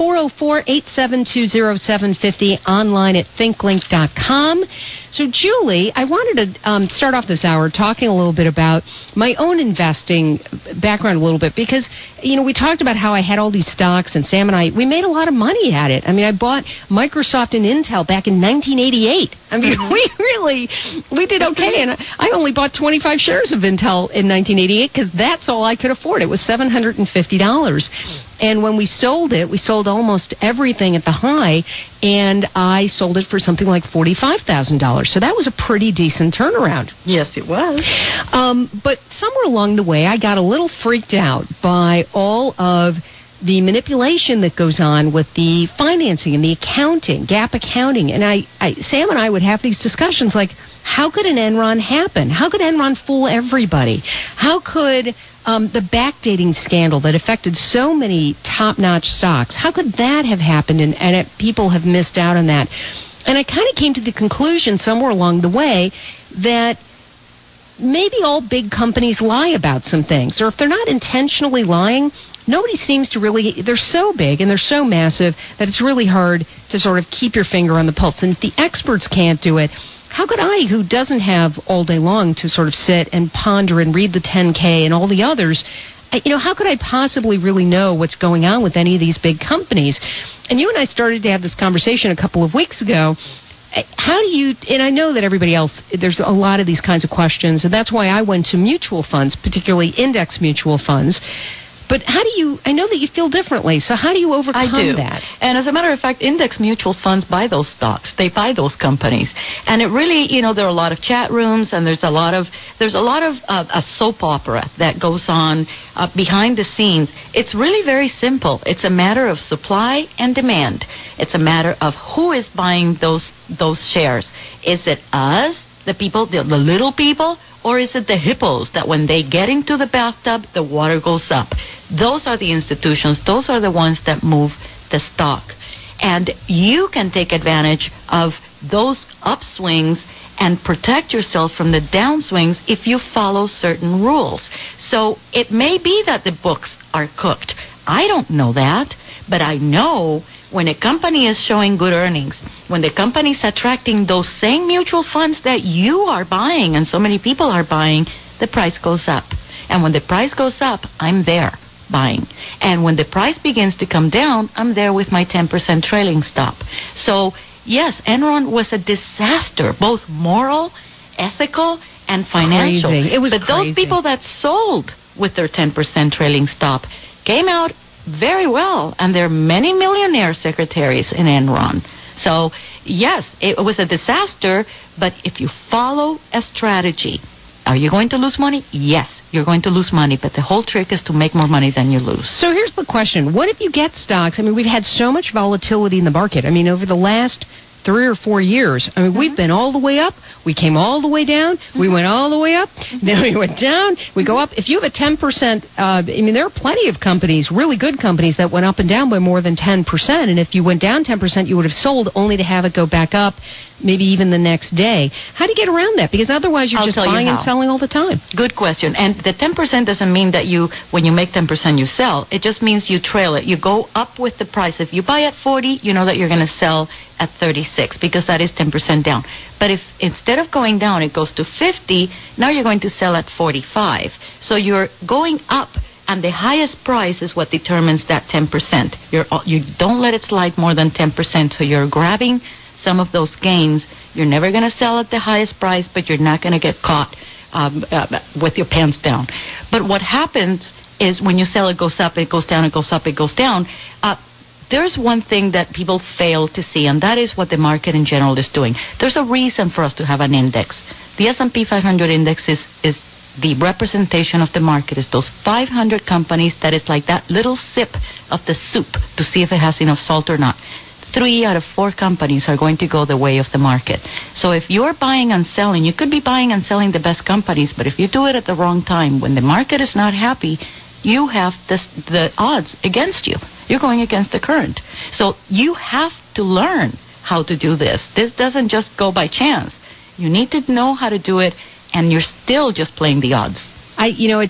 404-872-0750, online at thinklink.com. So, Julie, I wanted to start off this hour talking a little bit about my own investing background a little bit because, we talked about how I had all these stocks, and Sam and we made a lot of money at it. I mean, I bought Microsoft and Intel back in 1988. I mean, we did okay, and I only bought 25 shares of Intel in 1988 because that's all I could afford. It was $750. And when we sold it, we sold almost everything at the high, and I sold it for something like $45,000. So that was a pretty decent turnaround. Yes, it was. But somewhere along the way, I got a little freaked out by all of the manipulation that goes on with the financing and the accounting, GAAP accounting. And Sam and I would have these discussions like, how could an Enron happen? How could Enron fool everybody? How could the backdating scandal that affected so many top-notch stocks, how could that have happened and people have missed out on that? And I kind of came to the conclusion somewhere along the way that maybe all big companies lie about some things. Or if they're not intentionally lying, nobody seems to really, they're so big and they're so massive that it's really hard to sort of keep your finger on the pulse. And if the experts can't do it, how could I, who doesn't have all day long to sort of sit and ponder and read the 10K and all the others, how could I possibly really know what's going on with any of these big companies? And you and I started to have this conversation a couple of weeks ago. How do you, and I know that everybody else, there's a lot of these kinds of questions, and that's why I went to mutual funds, particularly index mutual funds. But how do you, I know that you feel differently, so how do you overcome that? And as a matter of fact, index mutual funds buy those stocks. They buy those companies. And it really, there are a lot of chat rooms, and there's a lot of a soap opera that goes on behind the scenes. It's really very simple. It's a matter of supply and demand. It's a matter of who is buying those shares. Is it us, the people, the little people, or is it the hippos that when they get into the bathtub, the water goes up? Those are the institutions. Those are the ones that move the stock. And you can take advantage of those upswings and protect yourself from the downswings if you follow certain rules. So it may be that the books are cooked. I don't know that, but I know when a company is showing good earnings, when the company is attracting those same mutual funds that you are buying and so many people are buying, the price goes up. And when the price goes up, I'm there buying. And when the price begins to come down, I'm there with my 10% trailing stop. So, yes, Enron was a disaster, both moral, ethical, and financial. Crazy. It was but crazy. Those people that sold with their 10% trailing stop came out very well, and there are many millionaire secretaries in Enron. So, yes, it was a disaster, but if you follow a strategy, are you going to lose money? Yes, you're going to lose money, but the whole trick is to make more money than you lose. So here's the question. What if you get stocks? I mean, we've had so much volatility in the market. I mean, over the last 3 or 4 years. I mean, we've been all the way up. We came all the way down. We went all the way up. Then we went down. We go up. If you have a 10%, there are plenty of companies, really good companies, that went up and down by more than 10%. And if you went down 10%, you would have sold and have it go back up maybe even the next day. How do you get around that? Because otherwise you're just buying and selling all the time. Good question. And the 10% doesn't mean that when you make 10%, you sell. It just means you trail it. You go up with the price. If you buy at 40, you know that you're going to sell at 36 because that is 10% down. But if instead of going down, it goes to 50, now you're going to sell at 45. So you're going up, and the highest price is what determines that 10%. You don't let it slide more than 10%, so you're grabbing some of those gains. You're never going to sell at the highest price, but you're not going to get caught with your pants down. But what happens is when you sell, it goes up, it goes down, it goes up, it goes down. There's one thing that people fail to see, and that is what the market in general is doing. There's a reason for us to have an index. The S&P 500 index is the representation of the market. It's those 500 companies that is like that little sip of the soup to see if it has enough salt or not. 3 out of 4 companies are going to go the way of the market. So if you're buying and selling, you could be buying and selling the best companies, but if you do it at the wrong time, when the market is not happy, you have the odds against you. You're going against the current. So you have to learn how to do this. This doesn't just go by chance. You need to know how to do it, and you're still just playing the odds. I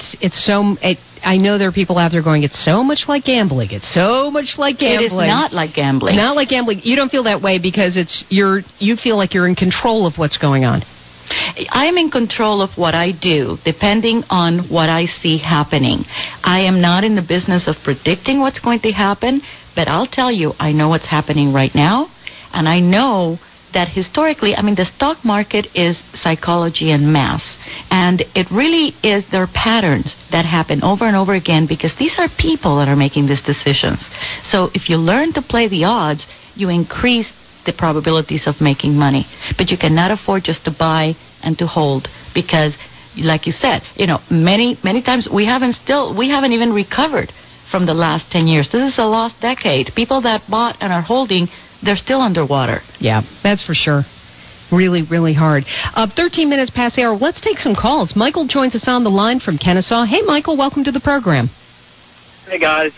know there are people out there going, it's so much like gambling. It's so much like gambling. It is not like gambling. Not like gambling. You don't feel that way because you feel like you're in control of what's going on. I'm in control of what I do, depending on what I see happening. I am not in the business of predicting what's going to happen, but I'll tell you, I know what's happening right now, and I know that historically, the stock market is psychology and math, and it really is, there are patterns that happen over and over again because these are people that are making these decisions. So if you learn to play the odds, you increase the probabilities of making money. But you cannot afford just to buy and to hold because, like you said, many times we haven't even recovered from the last 10 years. This is a lost decade. People that bought and are holding, they're still underwater. Yeah, that's for sure. Really, really hard. 13 minutes past the hour. Let's take some calls. Michael joins us on the line from Kennesaw. Hey, Michael, welcome to the program. Hey, guys.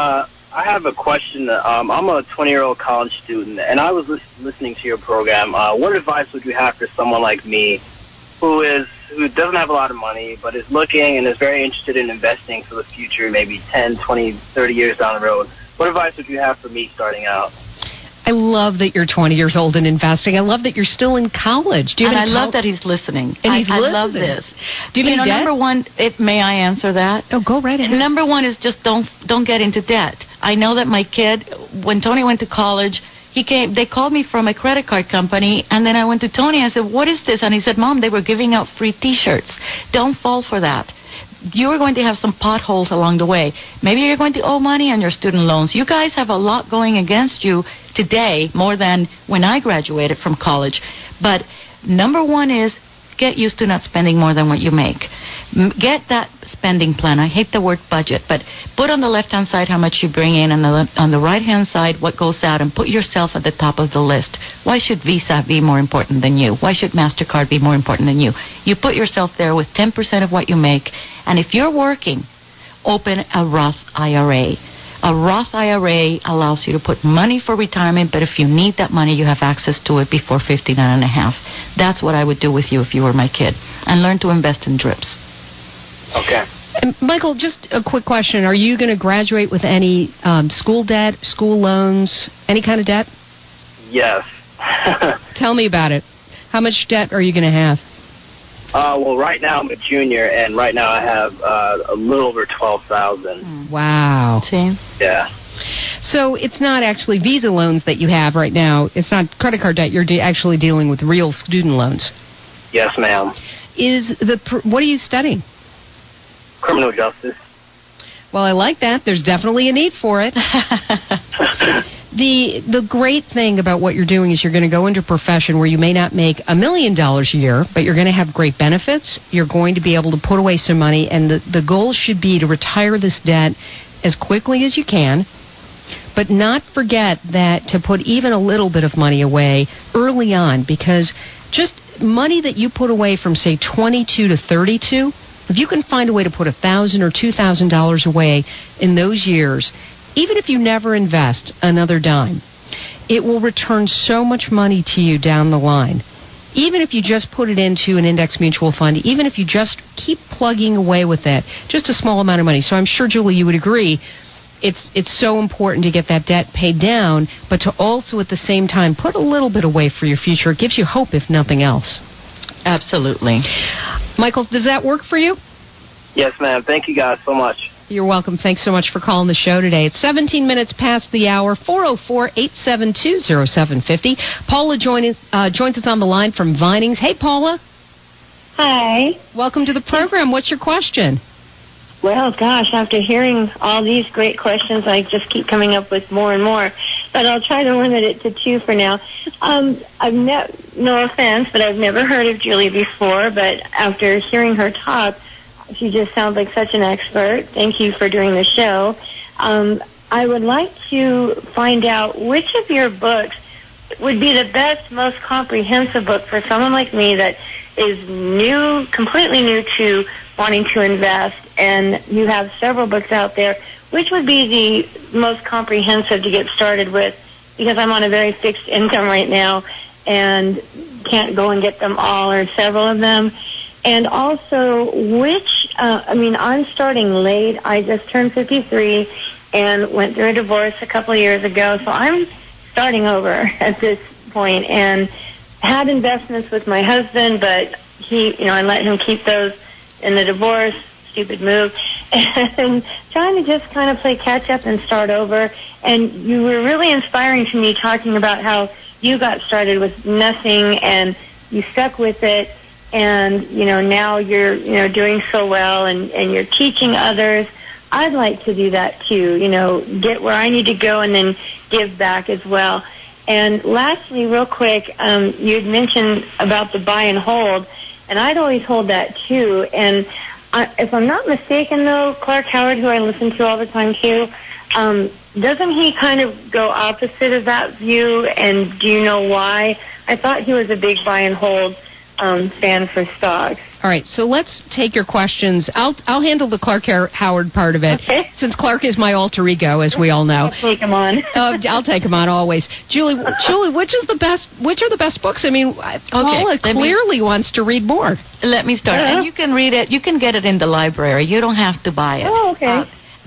I have a question. I'm a 20-year-old college student, and I was listening to your program. What advice would you have for someone like me who doesn't have a lot of money but is looking and is very interested in investing for the future, maybe 10, 20, 30 years down the road? What advice would you have for me starting out? I love that you're 20 years old and investing. I love that you're still in college. Do you and have I love that he's listening. And he's listening. I love this. Do you have any debt? Number one, may I answer that? Oh, go right ahead. Number one is just don't get into debt. I know that my kid, when Tony went to college, they called me from a credit card company, and then I went to Tony. I said, "What is this?" And he said, "Mom, they were giving out free T-shirts. Don't fall for that. You are going to have some potholes along the way. Maybe you're going to owe money on your student loans. You guys have a lot going against you today, more than when I graduated from college. But number one is get used to not spending more than what you make. Get that spending plan. I hate the word budget, but put on the left-hand side how much you bring in, and on the right-hand side what goes out, and put yourself at the top of the list. Why should Visa be more important than you? Why should MasterCard be more important than you? You put yourself there with 10% of what you make, and if you're working, open a Roth IRA. A Roth IRA allows you to put money for retirement, but if you need that money, you have access to it before 59 and a half. That's what I would do with you if you were my kid, and learn to invest in drips. Okay. And Michael, just a quick question. Are you going to graduate with any school debt, school loans, any kind of debt? Yes. Tell me about it. How much debt are you going to have? Well, right now I'm a junior, and right now I have a little over $12,000. Wow. See? Yeah. So it's not actually Visa loans that you have right now. It's not credit card debt. You're actually dealing with real student loans. Yes, ma'am. What are you studying? Criminal justice. Well, I like that. There's definitely a need for it. The great thing about what you're doing is you're going to go into a profession where you may not make $1 million a year, but you're going to have great benefits. You're going to be able to put away some money, and the goal should be to retire this debt as quickly as you can, but not forget that to put even a little bit of money away early on, because just money that you put away from, say, 22 to 32, if you can find a way to put $1,000 or $2,000 away in those years, even if you never invest another dime, it will return so much money to you down the line. Even if you just put it into an index mutual fund, even if you just keep plugging away with it, just a small amount of money. So I'm sure, Julie, you would agree, it's so important to get that debt paid down, but to also at the same time put a little bit away for your future. It gives you hope, if nothing else. Absolutely. Michael, does that work for you? Yes, ma'am. Thank you guys so much. You're welcome. Thanks so much for calling the show today. It's 17 minutes past the hour, 404-872-0750. Paula joins us on the line from Vinings. Hey, Paula. Hi. Welcome to the program. What's your question? Well, gosh, after hearing all these great questions, I just keep coming up with more and more. But I'll try to limit it to two for now. No offense, but I've never heard of Julie before. But after hearing her talk, she just sounds like such an expert. Thank you for doing the show. I would like to find out which of your books would be the best, most comprehensive book for someone like me that is new, completely new to wanting to invest, and you have several books out there. Which would be the most comprehensive to get started with? Because I'm on a very fixed income right now and can't go and get them all or several of them. And also, I'm starting late. I just turned 53 and went through a divorce a couple of years ago, so I'm starting over at this point, and had investments with my husband, but I let him keep those in the divorce. Stupid move. And trying to just kind of play catch up and start over. And you were really inspiring to me, talking about how you got started with nothing and you stuck with it, and now you're doing so well, and you're teaching others. I'd like to do that too, get where I need to go and then give back as well. And lastly, real quick, you had mentioned about the buy and hold, and I'd always hold that too. And if I'm not mistaken, though, Clark Howard, who I listen to all the time too, doesn't he kind of go opposite of that view? And do you know why? I thought he was a big buy and hold fan for stocks. All right, so let's take your questions. I'll handle the Clark Howard part of it, since Clark is my alter ego, as we all know. I'll take him on. I'll take him on always. Julie, which are the best books? I mean, Paula clearly wants to read more. Let me start. And you can read it. You can get it in the library. You don't have to buy it. Oh, okay.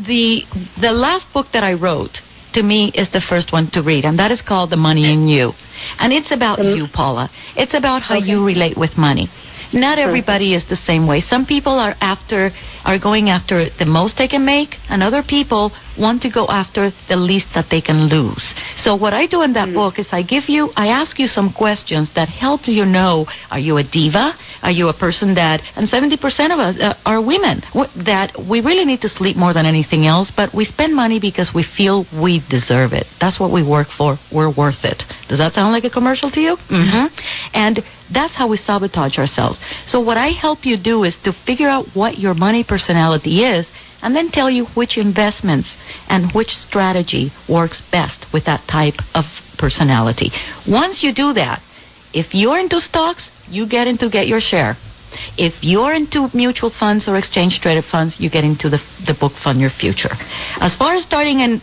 The last book that I wrote, to me, is the first one to read, and that is called The Money in You. And it's about you, Paula. It's about how you relate with money. Not everybody is the same way. Some people are going after the most they can make, and other people want to go after the least that they can lose. So what I do in that book is I ask you some questions that help you know, are you a diva? Are you a person that, and 70% of us are women, that we really need to sleep more than anything else, but we spend money because we feel we deserve it. That's what we work for. We're worth it. Does that sound like a commercial to you? Mm-hmm. And that's how we sabotage ourselves. So what I help you do is to figure out what your money personality is, and then tell you which investments and which strategy works best with that type of personality. Once you do that, if you're into stocks, you get your share. If you're into mutual funds or exchange-traded funds, you get into the book Fund Your Future. As far as starting at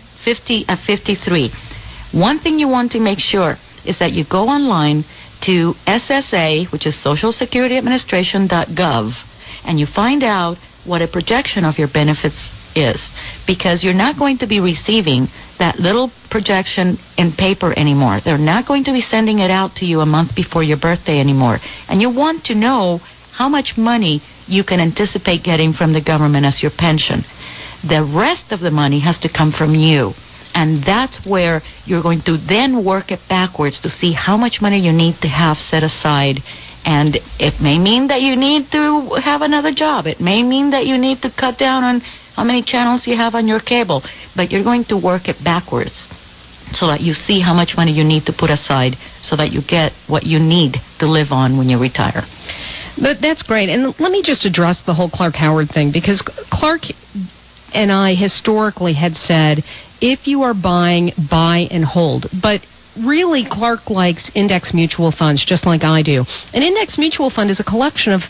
53, one thing you want to make sure is that you go online to SSA, which is SocialSecurityAdministration.gov, and you find out what a projection of your benefits is, because you're not going to be receiving that little projection in paper anymore. They're not going to be sending it out to you a month before your birthday anymore. And you want to know how much money you can anticipate getting from the government as your pension. The rest of the money has to come from you. And that's where you're going to then work it backwards to see how much money you need to have set aside. And it may mean that you need to have another job. It may mean that you need to cut down on how many channels you have on your cable. But you're going to work it backwards so that you see how much money you need to put aside so that you get what you need to live on when you retire. But that's great. And let me just address the whole Clark Howard thing, because Clark and I historically had said, if you are buying, buy and hold. But really, Clark likes index mutual funds, just like I do. An index mutual fund is a collection of,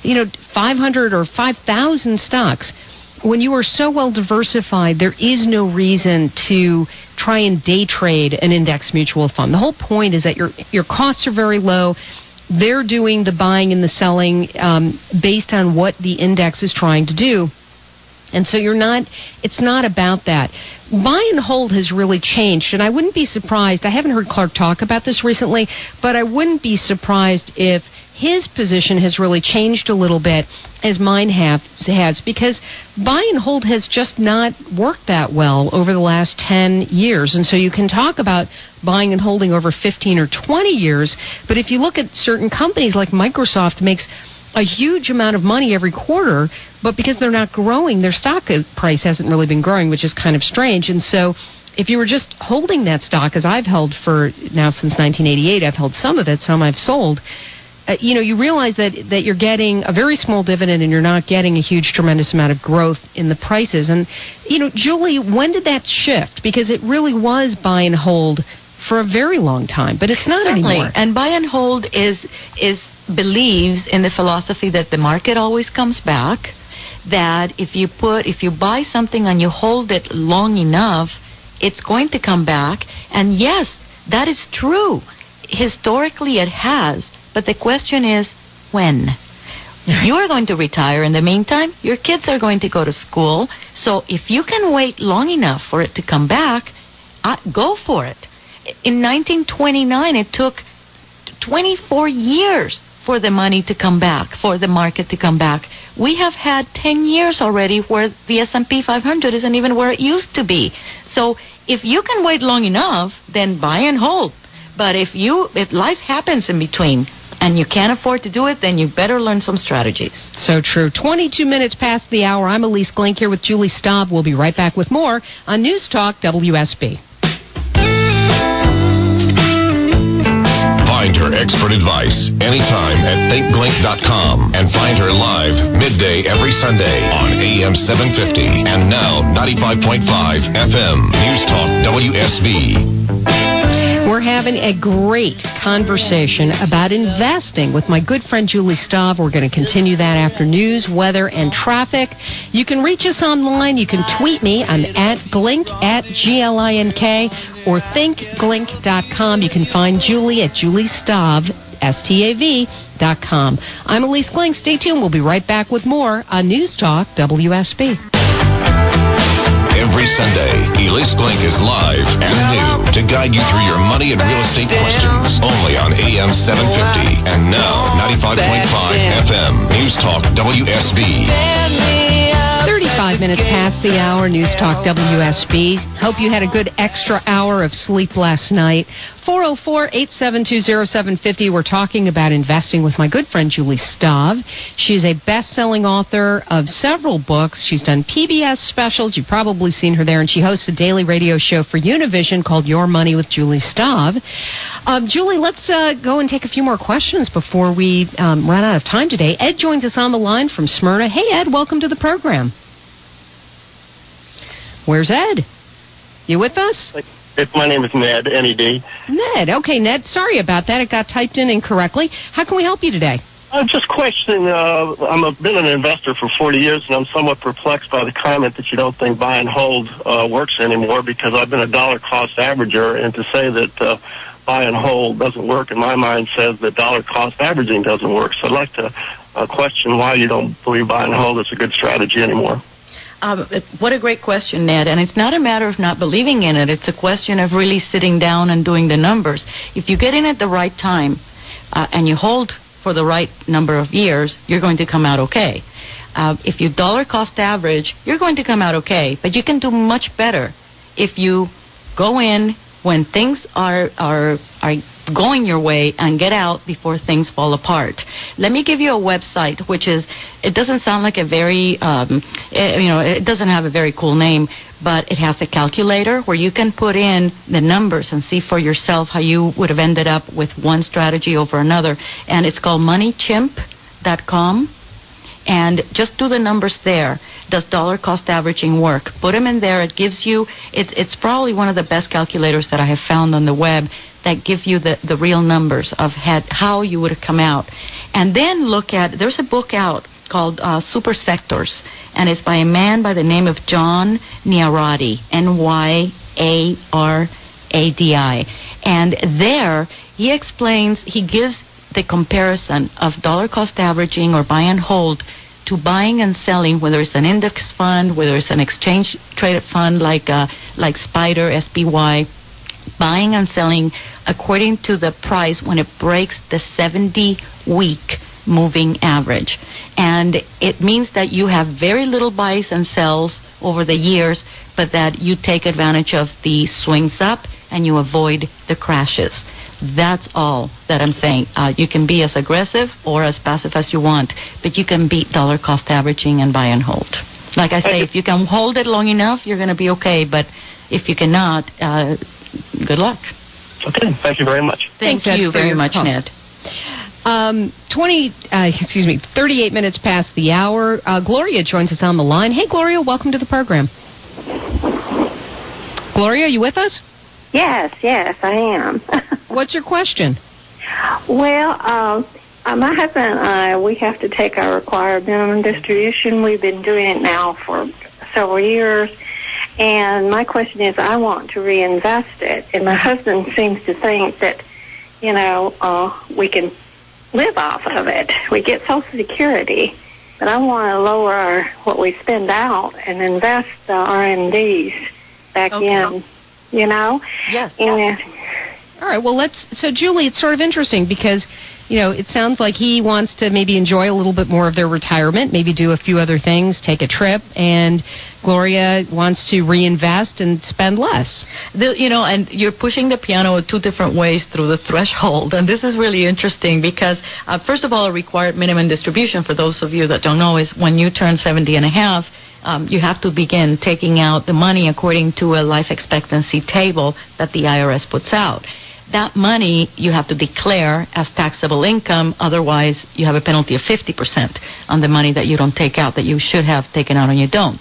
500 or 5,000 stocks. When you are so well diversified, there is no reason to try and day trade an index mutual fund. The whole point is that your costs are very low. They're doing the buying and the selling based on what the index is trying to do. And so it's not about that. Buy and hold has really changed, and I wouldn't be surprised. I haven't heard Clark talk about this recently, but I wouldn't be surprised if his position has really changed a little bit as mine has, because buy and hold has just not worked that well over the last 10 years. And so you can talk about buying and holding over 15 or 20 years, but if you look at certain companies like Microsoft makes a huge amount of money every quarter, but because they're not growing, their stock price hasn't really been growing, which is kind of strange. And so if you were just holding that stock, as I've held for now since 1988, I've held some of it, some I've sold, you realize that you're getting a very small dividend and you're not getting a huge, tremendous amount of growth in the prices. And, Julie, when did that shift? Because it really was buy and hold for a very long time, but it's not anymore. And buy and hold believes in the philosophy that the market always comes back, that if you buy something and you hold it long enough, it's going to come back. And yes, that is true. Historically it has, but the question is when. You are going to retire. In the meantime, your kids are going to go to school. So if you can wait long enough for it to come back, go for it. In 1929, it took 24 years for the money to come back, for the market to come back. We have had 10 years already where the S&P 500 isn't even where it used to be. So if you can wait long enough, then buy and hold. But if life happens in between and you can't afford to do it, then you better learn some strategies. So true. 22 minutes past the hour. I'm Elise Glink here with Julie Staub. We'll be right back with more on News Talk WSB. Find her expert advice anytime at thinkglink.com and find her live midday every Sunday on AM 750 and now 95.5 FM News Talk WSB. We're having a great conversation about investing with my good friend Julie Staub. We're going to continue that after news, weather, and traffic. You can reach us online. You can tweet me. I'm at Glink, at Glink, or thinkglink.com. You can find Julie at juliestaub, STAV.com. I'm Elise Glink. Stay tuned. We'll be right back with more on News Talk WSB. Every Sunday, Elise Glink is live and new to guide you through your money and real estate questions. Only on AM 750 and now 95.5 FM News Talk WSB. 35 minutes past the hour, News Talk WSB. Hope you had a good extra hour of sleep last night. 404-872-0750. We're talking about investing with my good friend Julie Staub. She's a best-selling author of several books. She's done PBS specials. You've probably seen her there, and she hosts a daily radio show for Univision called Your Money with Julie Staub. Julie, let's go and take a few more questions before we run out of time today. Ed joins us on the line from Smyrna. Hey, Ed, welcome to the program. Where's Ed? You with us? My name is Ned, N-E-D. Ned. Okay, Ned. Sorry about that. It got typed in incorrectly. How can we help you today? I'm just questioning. I've been an investor for 40 years, and I'm somewhat perplexed by the comment that you don't think buy and hold works anymore, because I've been a dollar cost averager, and to say that buy and hold doesn't work, in my mind, says that dollar cost averaging doesn't work. So I'd like to question why you don't believe buy and hold is a good strategy anymore. What a great question, Ned. And it's not a matter of not believing in it. It's a question of really sitting down and doing the numbers. If you get in at the right time and you hold for the right number of years, you're going to come out okay. If you dollar cost average, you're going to come out okay. But you can do much better if you go in when things are going your way and get out before things fall apart. Let me give you a website, which is, it doesn't sound like a very, it doesn't have a very cool name, but it has a calculator where you can put in the numbers and see for yourself how you would have ended up with one strategy over another. And it's called moneychimp.com. And just do the numbers there. Does dollar cost averaging work? Put them in there. It gives you, it's probably one of the best calculators that I have found on the web that give you the real numbers of how you would have come out. And then look at, there's a book out called Super Sectors, and it's by a man by the name of John Nyaradi, Nyaradi. And there he explains, he gives the comparison of dollar cost averaging or buy and hold to buying and selling, whether it's an index fund, whether it's an exchange traded fund like SPDR, SPY, buying and selling according to the price when it breaks the 70-week moving average. And it means that you have very little buys and sells over the years, but that you take advantage of the swings up and you avoid the crashes. That's all that I'm saying. You can be as aggressive or as passive as you want, but you can beat dollar cost averaging and buy and hold. Like I say, if you can hold it long enough, you're going to be okay, but if you cannot, good luck. Okay, thank you very much. Thank you very much, Ned. 38 minutes past the hour. Gloria joins us on the line. Hey, Gloria, welcome to the program. Gloria, are you with us? Yes, I am. What's your question? Well, my husband and I, we have to take our required minimum distribution. We've been doing it now for several years. And my question is, I want to reinvest it. And my husband seems to think that, we can live off of it. We get Social Security. But I want to lower what we spend out and invest the RMDs back in. Yes. All right. Well, so Julie, it's sort of interesting because, it sounds like he wants to maybe enjoy a little bit more of their retirement, maybe do a few other things, take a trip, and Gloria wants to reinvest and spend less. And you're pushing the piano two different ways through the threshold, and this is really interesting because, first of all, a required minimum distribution, for those of you that don't know, is when you turn 70 and a half, you have to begin taking out the money according to a life expectancy table that the IRS puts out. that money you have to declare as taxable income. Otherwise, you have a penalty of 50% on the money that you don't take out that you should have taken out and you don't.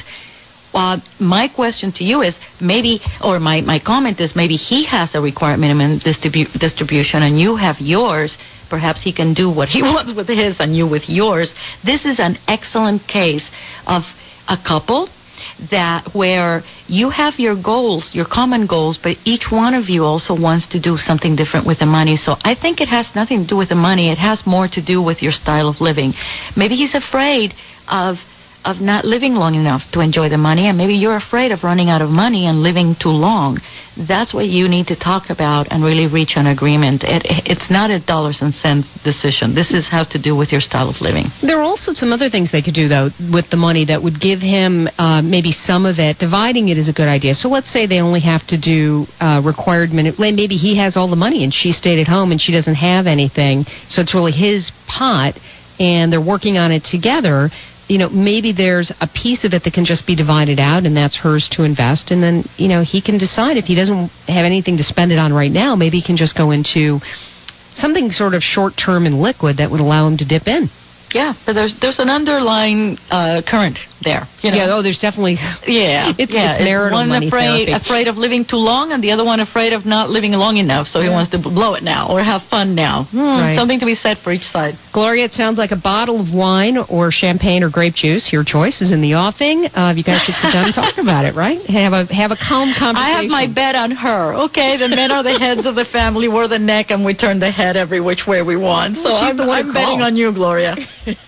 My question to you is maybe, or my comment is maybe he has a required minimum distribution and you have yours. Perhaps he can do what he wants with his and you with yours. This is an excellent case of a couple that where you have your goals, your common goals, but each one of you also wants to do something different with the money. So I think it has nothing to do with the money. It has more to do with your style of living. Maybe he's afraid of not living long enough to enjoy the money, and maybe you're afraid of running out of money and living too long. That's what you need to talk about and really reach an agreement. It's not a dollars and cents decision. This has to do with your style of living. There are also some other things they could do, though, with the money that would give him maybe some of it. Dividing it is a good idea. So let's say they only have to do required minute. Maybe he has all the money and she stayed at home and she doesn't have anything. So it's really his pot and they're working on it together. You know, maybe there's a piece of it that can just be divided out, and that's hers to invest. And then, you know, he can decide if he doesn't have anything to spend it on right now, maybe he can just go into something sort of short-term and liquid that would allow him to dip in. Yeah, but there's an underlying current there. You know? Yeah, there's definitely. Yeah, it's marital one money afraid of living too long, and the other one afraid of not living long enough, so he wants to blow it now or have fun now. Right. Something to be said for each side. Gloria, it sounds like a bottle of wine or champagne or grape juice. Your choice is in the offing. You guys should sit down and talk about it, right? Have a calm conversation. I have my bet on her. Okay, the men are the heads of the family. We're the neck, and we turn the head every which way we want. So I'm betting on you, Gloria.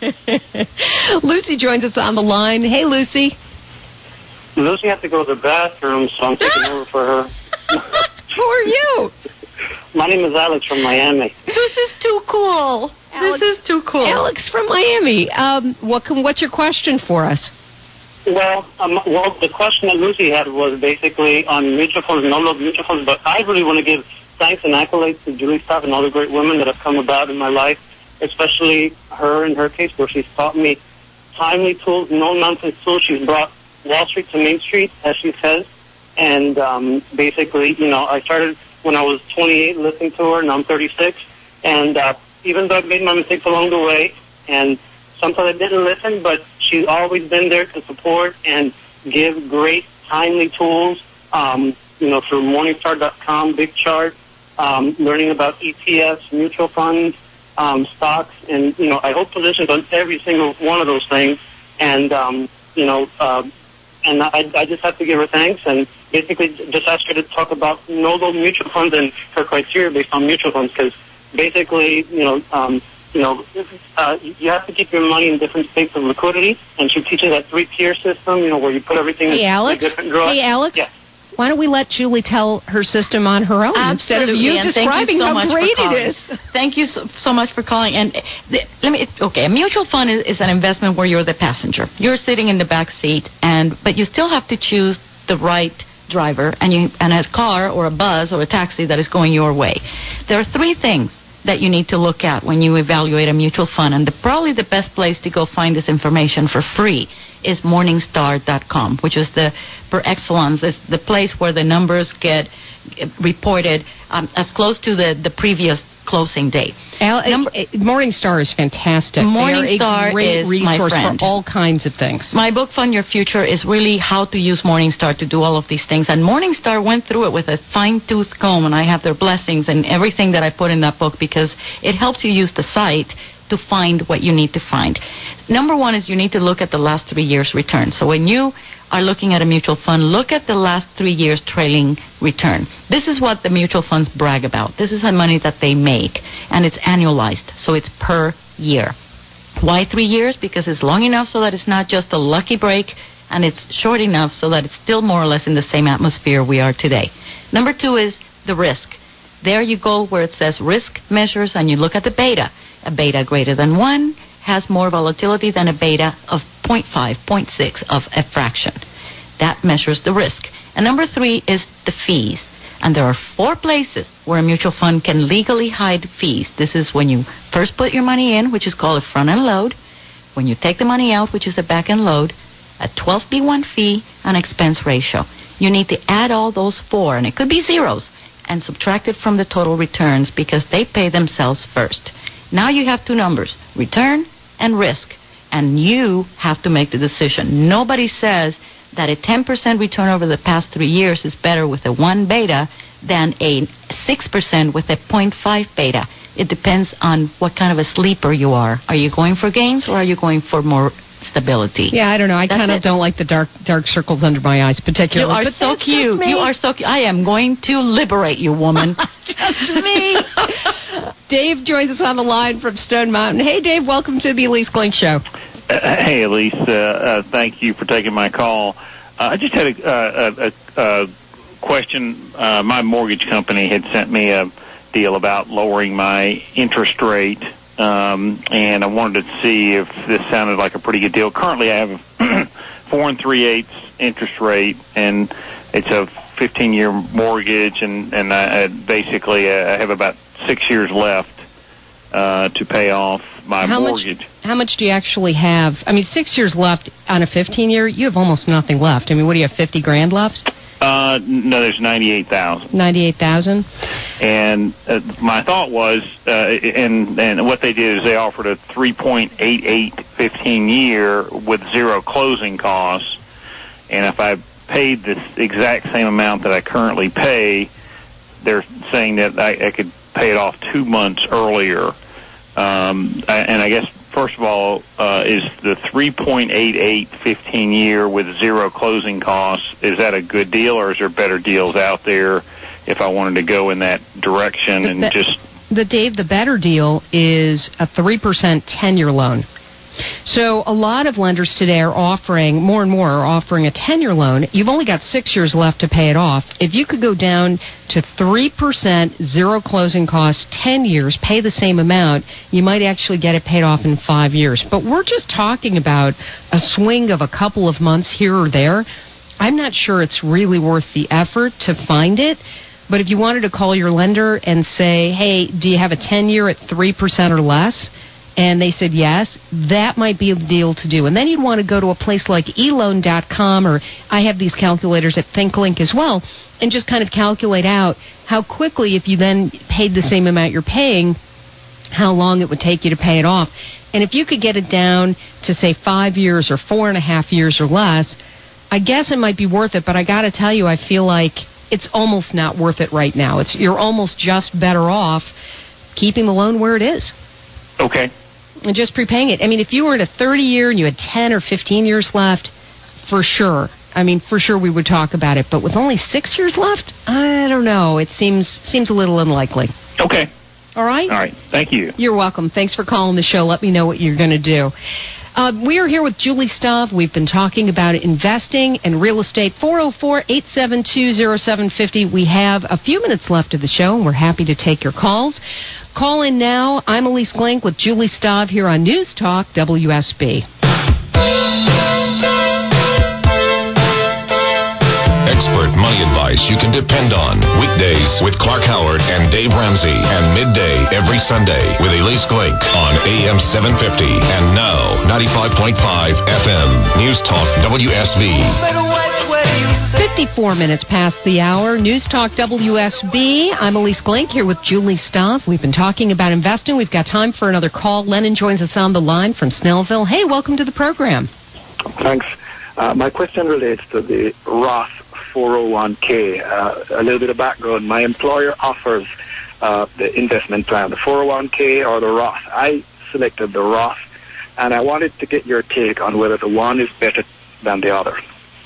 Lucy joins us on the line. Hey, Lucy. Lucy had to go to the bathroom, so I'm taking over for her. Who are you? My name is Alex from Miami. This is too cool. Alex, this is too cool. Alex from Miami. What's your question for us? Well, the question that Lucy had was basically on mutual funds, no-load mutual funds, but I really want to give thanks and accolades to Julie Stock and all the great women that have come about in my life, especially her in her case, where she's taught me timely tools, no-nonsense tools. She's brought Wall Street to Main Street, as she says. And basically, you know, I started when I was 28 listening to her, and I'm 36. And even though I've made my mistakes along the way, and sometimes I didn't listen, but she's always been there to support and give great, timely tools, you know, through Morningstar.com, Big Chart, learning about ETFs, mutual funds, stocks, and, you know, I hold positions on every single one of those things, and, you know, and I just have to give her thanks and basically just ask her to talk about no-load mutual funds and her criteria based on mutual funds, because basically, you have to keep your money in different states of liquidity, and she teaches that 3-tier system, you know, where you put everything in different drawers. Hey, Alex? Yeah. Why don't we let Julie tell her system on her own instead of you describing how great it is? Thank you so much for calling. And a mutual fund is an investment where you're the passenger. You're sitting in the back seat, but you still have to choose the right driver and a car or a bus or a taxi that is going your way. There are 3 things that you need to look at when you evaluate a mutual fund, and probably the best place to go find this information for free is Morningstar.com, which is per excellence, is the place where the numbers get reported as close to the previous closing date. Morningstar is fantastic. Morningstar is a great resource for all kinds of things. My book, Fund Your Future, is really how to use Morningstar to do all of these things. And Morningstar went through it with a fine-tooth comb, and I have their blessings and everything that I put in that book because it helps you use the site to find what you need to find. Number 1 is you need to look at the last 3 years' return. So when you are looking at a mutual fund, look at the last 3 years' trailing return. This is what the mutual funds brag about. This is the money that they make, and it's annualized, so it's per year. Why 3 years? Because it's long enough so that it's not just a lucky break, and it's short enough so that it's still more or less in the same atmosphere we are today. Number 2 is the risk. There you go where it says risk measures, and you look at the beta. A beta greater than 1 has more volatility than a beta of 0.5, 0.6 of a fraction. That measures the risk. And number 3 is the fees. And there are 4 places where a mutual fund can legally hide fees. This is when you first put your money in, which is called a front-end load, when you take the money out, which is a back-end load, a 12B1 fee, and expense ratio. You need to add all those 4, and it could be zeros. and subtract it from the total returns because they pay themselves first. Now you have two numbers, return and risk, and you have to make the decision. Nobody says that a 10% return over the past 3 years is better with a 1 beta than a 6% with a 0.5 beta. It depends on what kind of a sleeper you are. Are you going for gains or are you going for more stability? Yeah, I don't know. I kind of don't like the dark circles under my eyes particularly. You are so cute. You are so cute. I am going to liberate you, woman. Just me. Dave joins us on the line from Stone Mountain. Hey, Dave, welcome to the Elise Glink Show. Hey, Elise. Thank you for taking my call. I just had a question. My mortgage company had sent me a deal about lowering my interest rate, and I wanted to see if this sounded like a pretty good deal. Currently, I have a 4 3/8 interest rate, and it's a 15-year mortgage, and I basically I have about 6 years left to pay off my mortgage. How much do you actually have? I mean, 6 years left on a 15-year, you have almost nothing left. I mean, what do you have, 50 grand left? No, there's 98,000. 98,000? And my thought was, and what they did is they offered a 3.88 15-year with zero closing costs, and if I paid this exact same amount that I currently pay, they're saying that I could pay it off 2 months earlier. And I guess, first of all, is the 3.88 15-year with zero closing costs, is that a good deal, or is there better deals out there if I wanted to go in that direction? The better deal is a 3% 10-year loan. So a lot of lenders today are offering, more and more are offering a 10-year loan. You've only got 6 years left to pay it off. If you could go down to 3%, zero closing costs, 10 years, pay the same amount, you might actually get it paid off in 5 years. But we're just talking about a swing of a couple of months here or there. I'm not sure it's really worth the effort to find it. But if you wanted to call your lender and say, hey, do you have a 10-year at 3% or less? And they said yes, that might be a deal to do. And then you'd want to go to a place like eloan.com, or I have these calculators at ThinkLink as well, and just kind of calculate out how quickly, if you then paid the same amount you're paying, how long it would take you to pay it off. And if you could get it down to, say, 5 years or 4.5 years or less, I guess it might be worth it. But I got to tell you, I feel like it's almost not worth it right now. You're almost just better off keeping the loan where it is. Okay. And just prepaying it. I mean, if you were at a 30-year and you had 10 or 15 years left, for sure. I mean, for sure we would talk about it. But with only 6 years left, I don't know. It seems a little unlikely. Okay. All right? All right. Thank you. You're welcome. Thanks for calling the show. Let me know what you're going to do. We are here with Julie Stav. We've been talking about investing and real estate. 404-872-0750. We have a few minutes left of the show, and we're happy to take your calls. Call in now. I'm Elise Glink with Julie Stav here on News Talk WSB. Expert money advice you can depend on. Weekdays with Clark Howard and Dave Ramsey, and midday every Sunday with Elise Glink on AM 750 and now 95.5 FM. News Talk WSB. 54 minutes past the hour. News Talk WSB. I'm Elise Glink here with Julie Stav. We've been talking about investing. We've got time for another call. Lennon joins us on the line from Snellville. Hey, welcome to the program. Thanks. My question relates to the Roth 401k. A little bit of background. My employer offers the investment plan, the 401k or the Roth. I selected the Roth, and I wanted to get your take on whether the one is better than the other.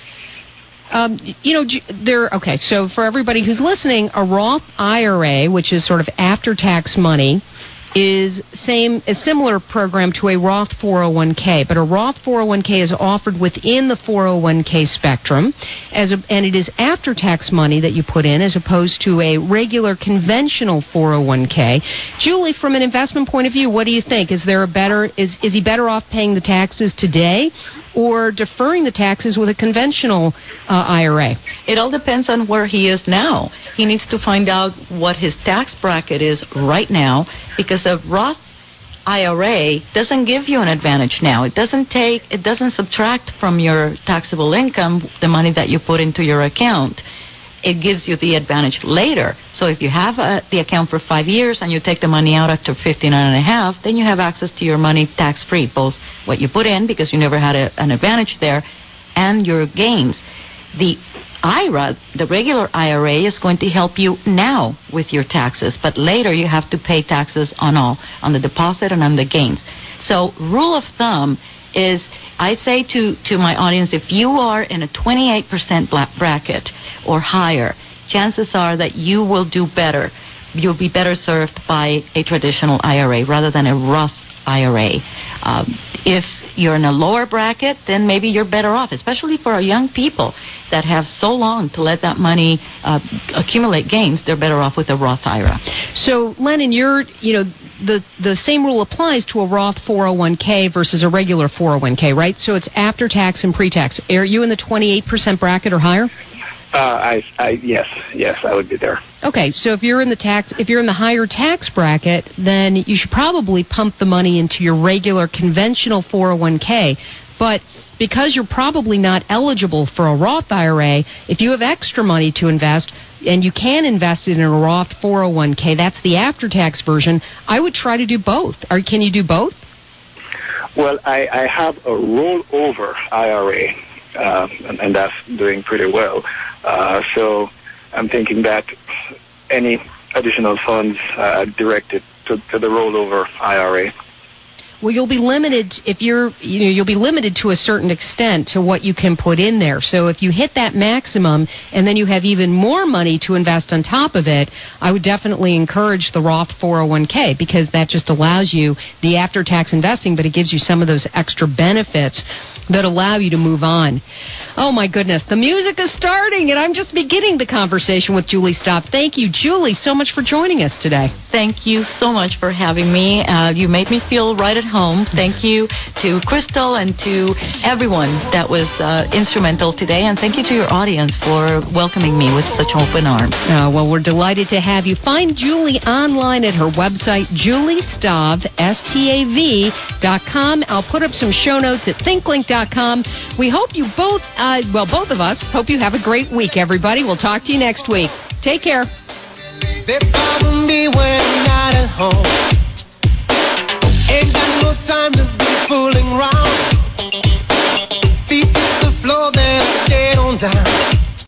Okay, so for everybody who's listening, a Roth IRA, which is sort of after-tax money, is a similar program to a Roth 401k, but a Roth 401k is offered within the 401k spectrum, and it is after-tax money that you put in as opposed to a regular conventional 401k. Julie, from an investment point of view, what do you think? Is he better off paying the taxes today or deferring the taxes with a conventional IRA? It all depends on where he is now. He needs to find out what his tax bracket is right now, because a Roth IRA doesn't give you an advantage now. It doesn't subtract from your taxable income the money that you put into your account. it gives you the advantage later. So if you have the account for 5 years and you take the money out after 59 and a half, then you have access to your money tax-free, both what you put in because you never had an advantage there and your gains. The IRA, the regular IRA, is going to help you now with your taxes, but later you have to pay taxes on all, on the deposit and on the gains. So rule of thumb is, I say to my audience, if you are in a 28% bracket or higher, chances are that you will do better. You'll be better served by a traditional IRA rather than a Roth IRA. If you're in a lower bracket, then maybe you're better off, especially for our young people that have so long to let that money accumulate gains. They're better off with a Roth IRA. So, Lennon, the same rule applies to a Roth 401k versus a regular 401k, right? So it's after tax and pre-tax. Are you in the 28% bracket or higher? Yes, I would be there. Okay, so if you're in the higher tax bracket, then you should probably pump the money into your regular conventional 401k. But because you're probably not eligible for a Roth IRA, if you have extra money to invest and you can invest it in a Roth 401k, that's the after-tax version, I would try to do both. Can you do both? Well, I have a rollover IRA, and that's doing pretty well. So I'm thinking that any additional funds directed to the rollover IRA. Well, you'll be limited you'll be limited to a certain extent to what you can put in there. So if you hit that maximum and then you have even more money to invest on top of it, I would definitely encourage the Roth 401k because that just allows you the after-tax investing, but it gives you some of those extra benefits that allow you to move on. Oh, my goodness. The music is starting, and I'm just beginning the conversation with Julie Staub. Thank you, Julie, so much for joining us today. Thank you so much for having me. You made me feel right at home. Thank you to Crystal and to everyone that was instrumental today, and thank you to your audience for welcoming me with such open arms. Well, we're delighted to have you. Find Julie online at her website, juliestav, STAV.com. I'll put up some show notes at thinklink.com. We hope you both of us hope you have a great week, everybody. We'll talk to you next week. Take care. They found me when I'm not at home.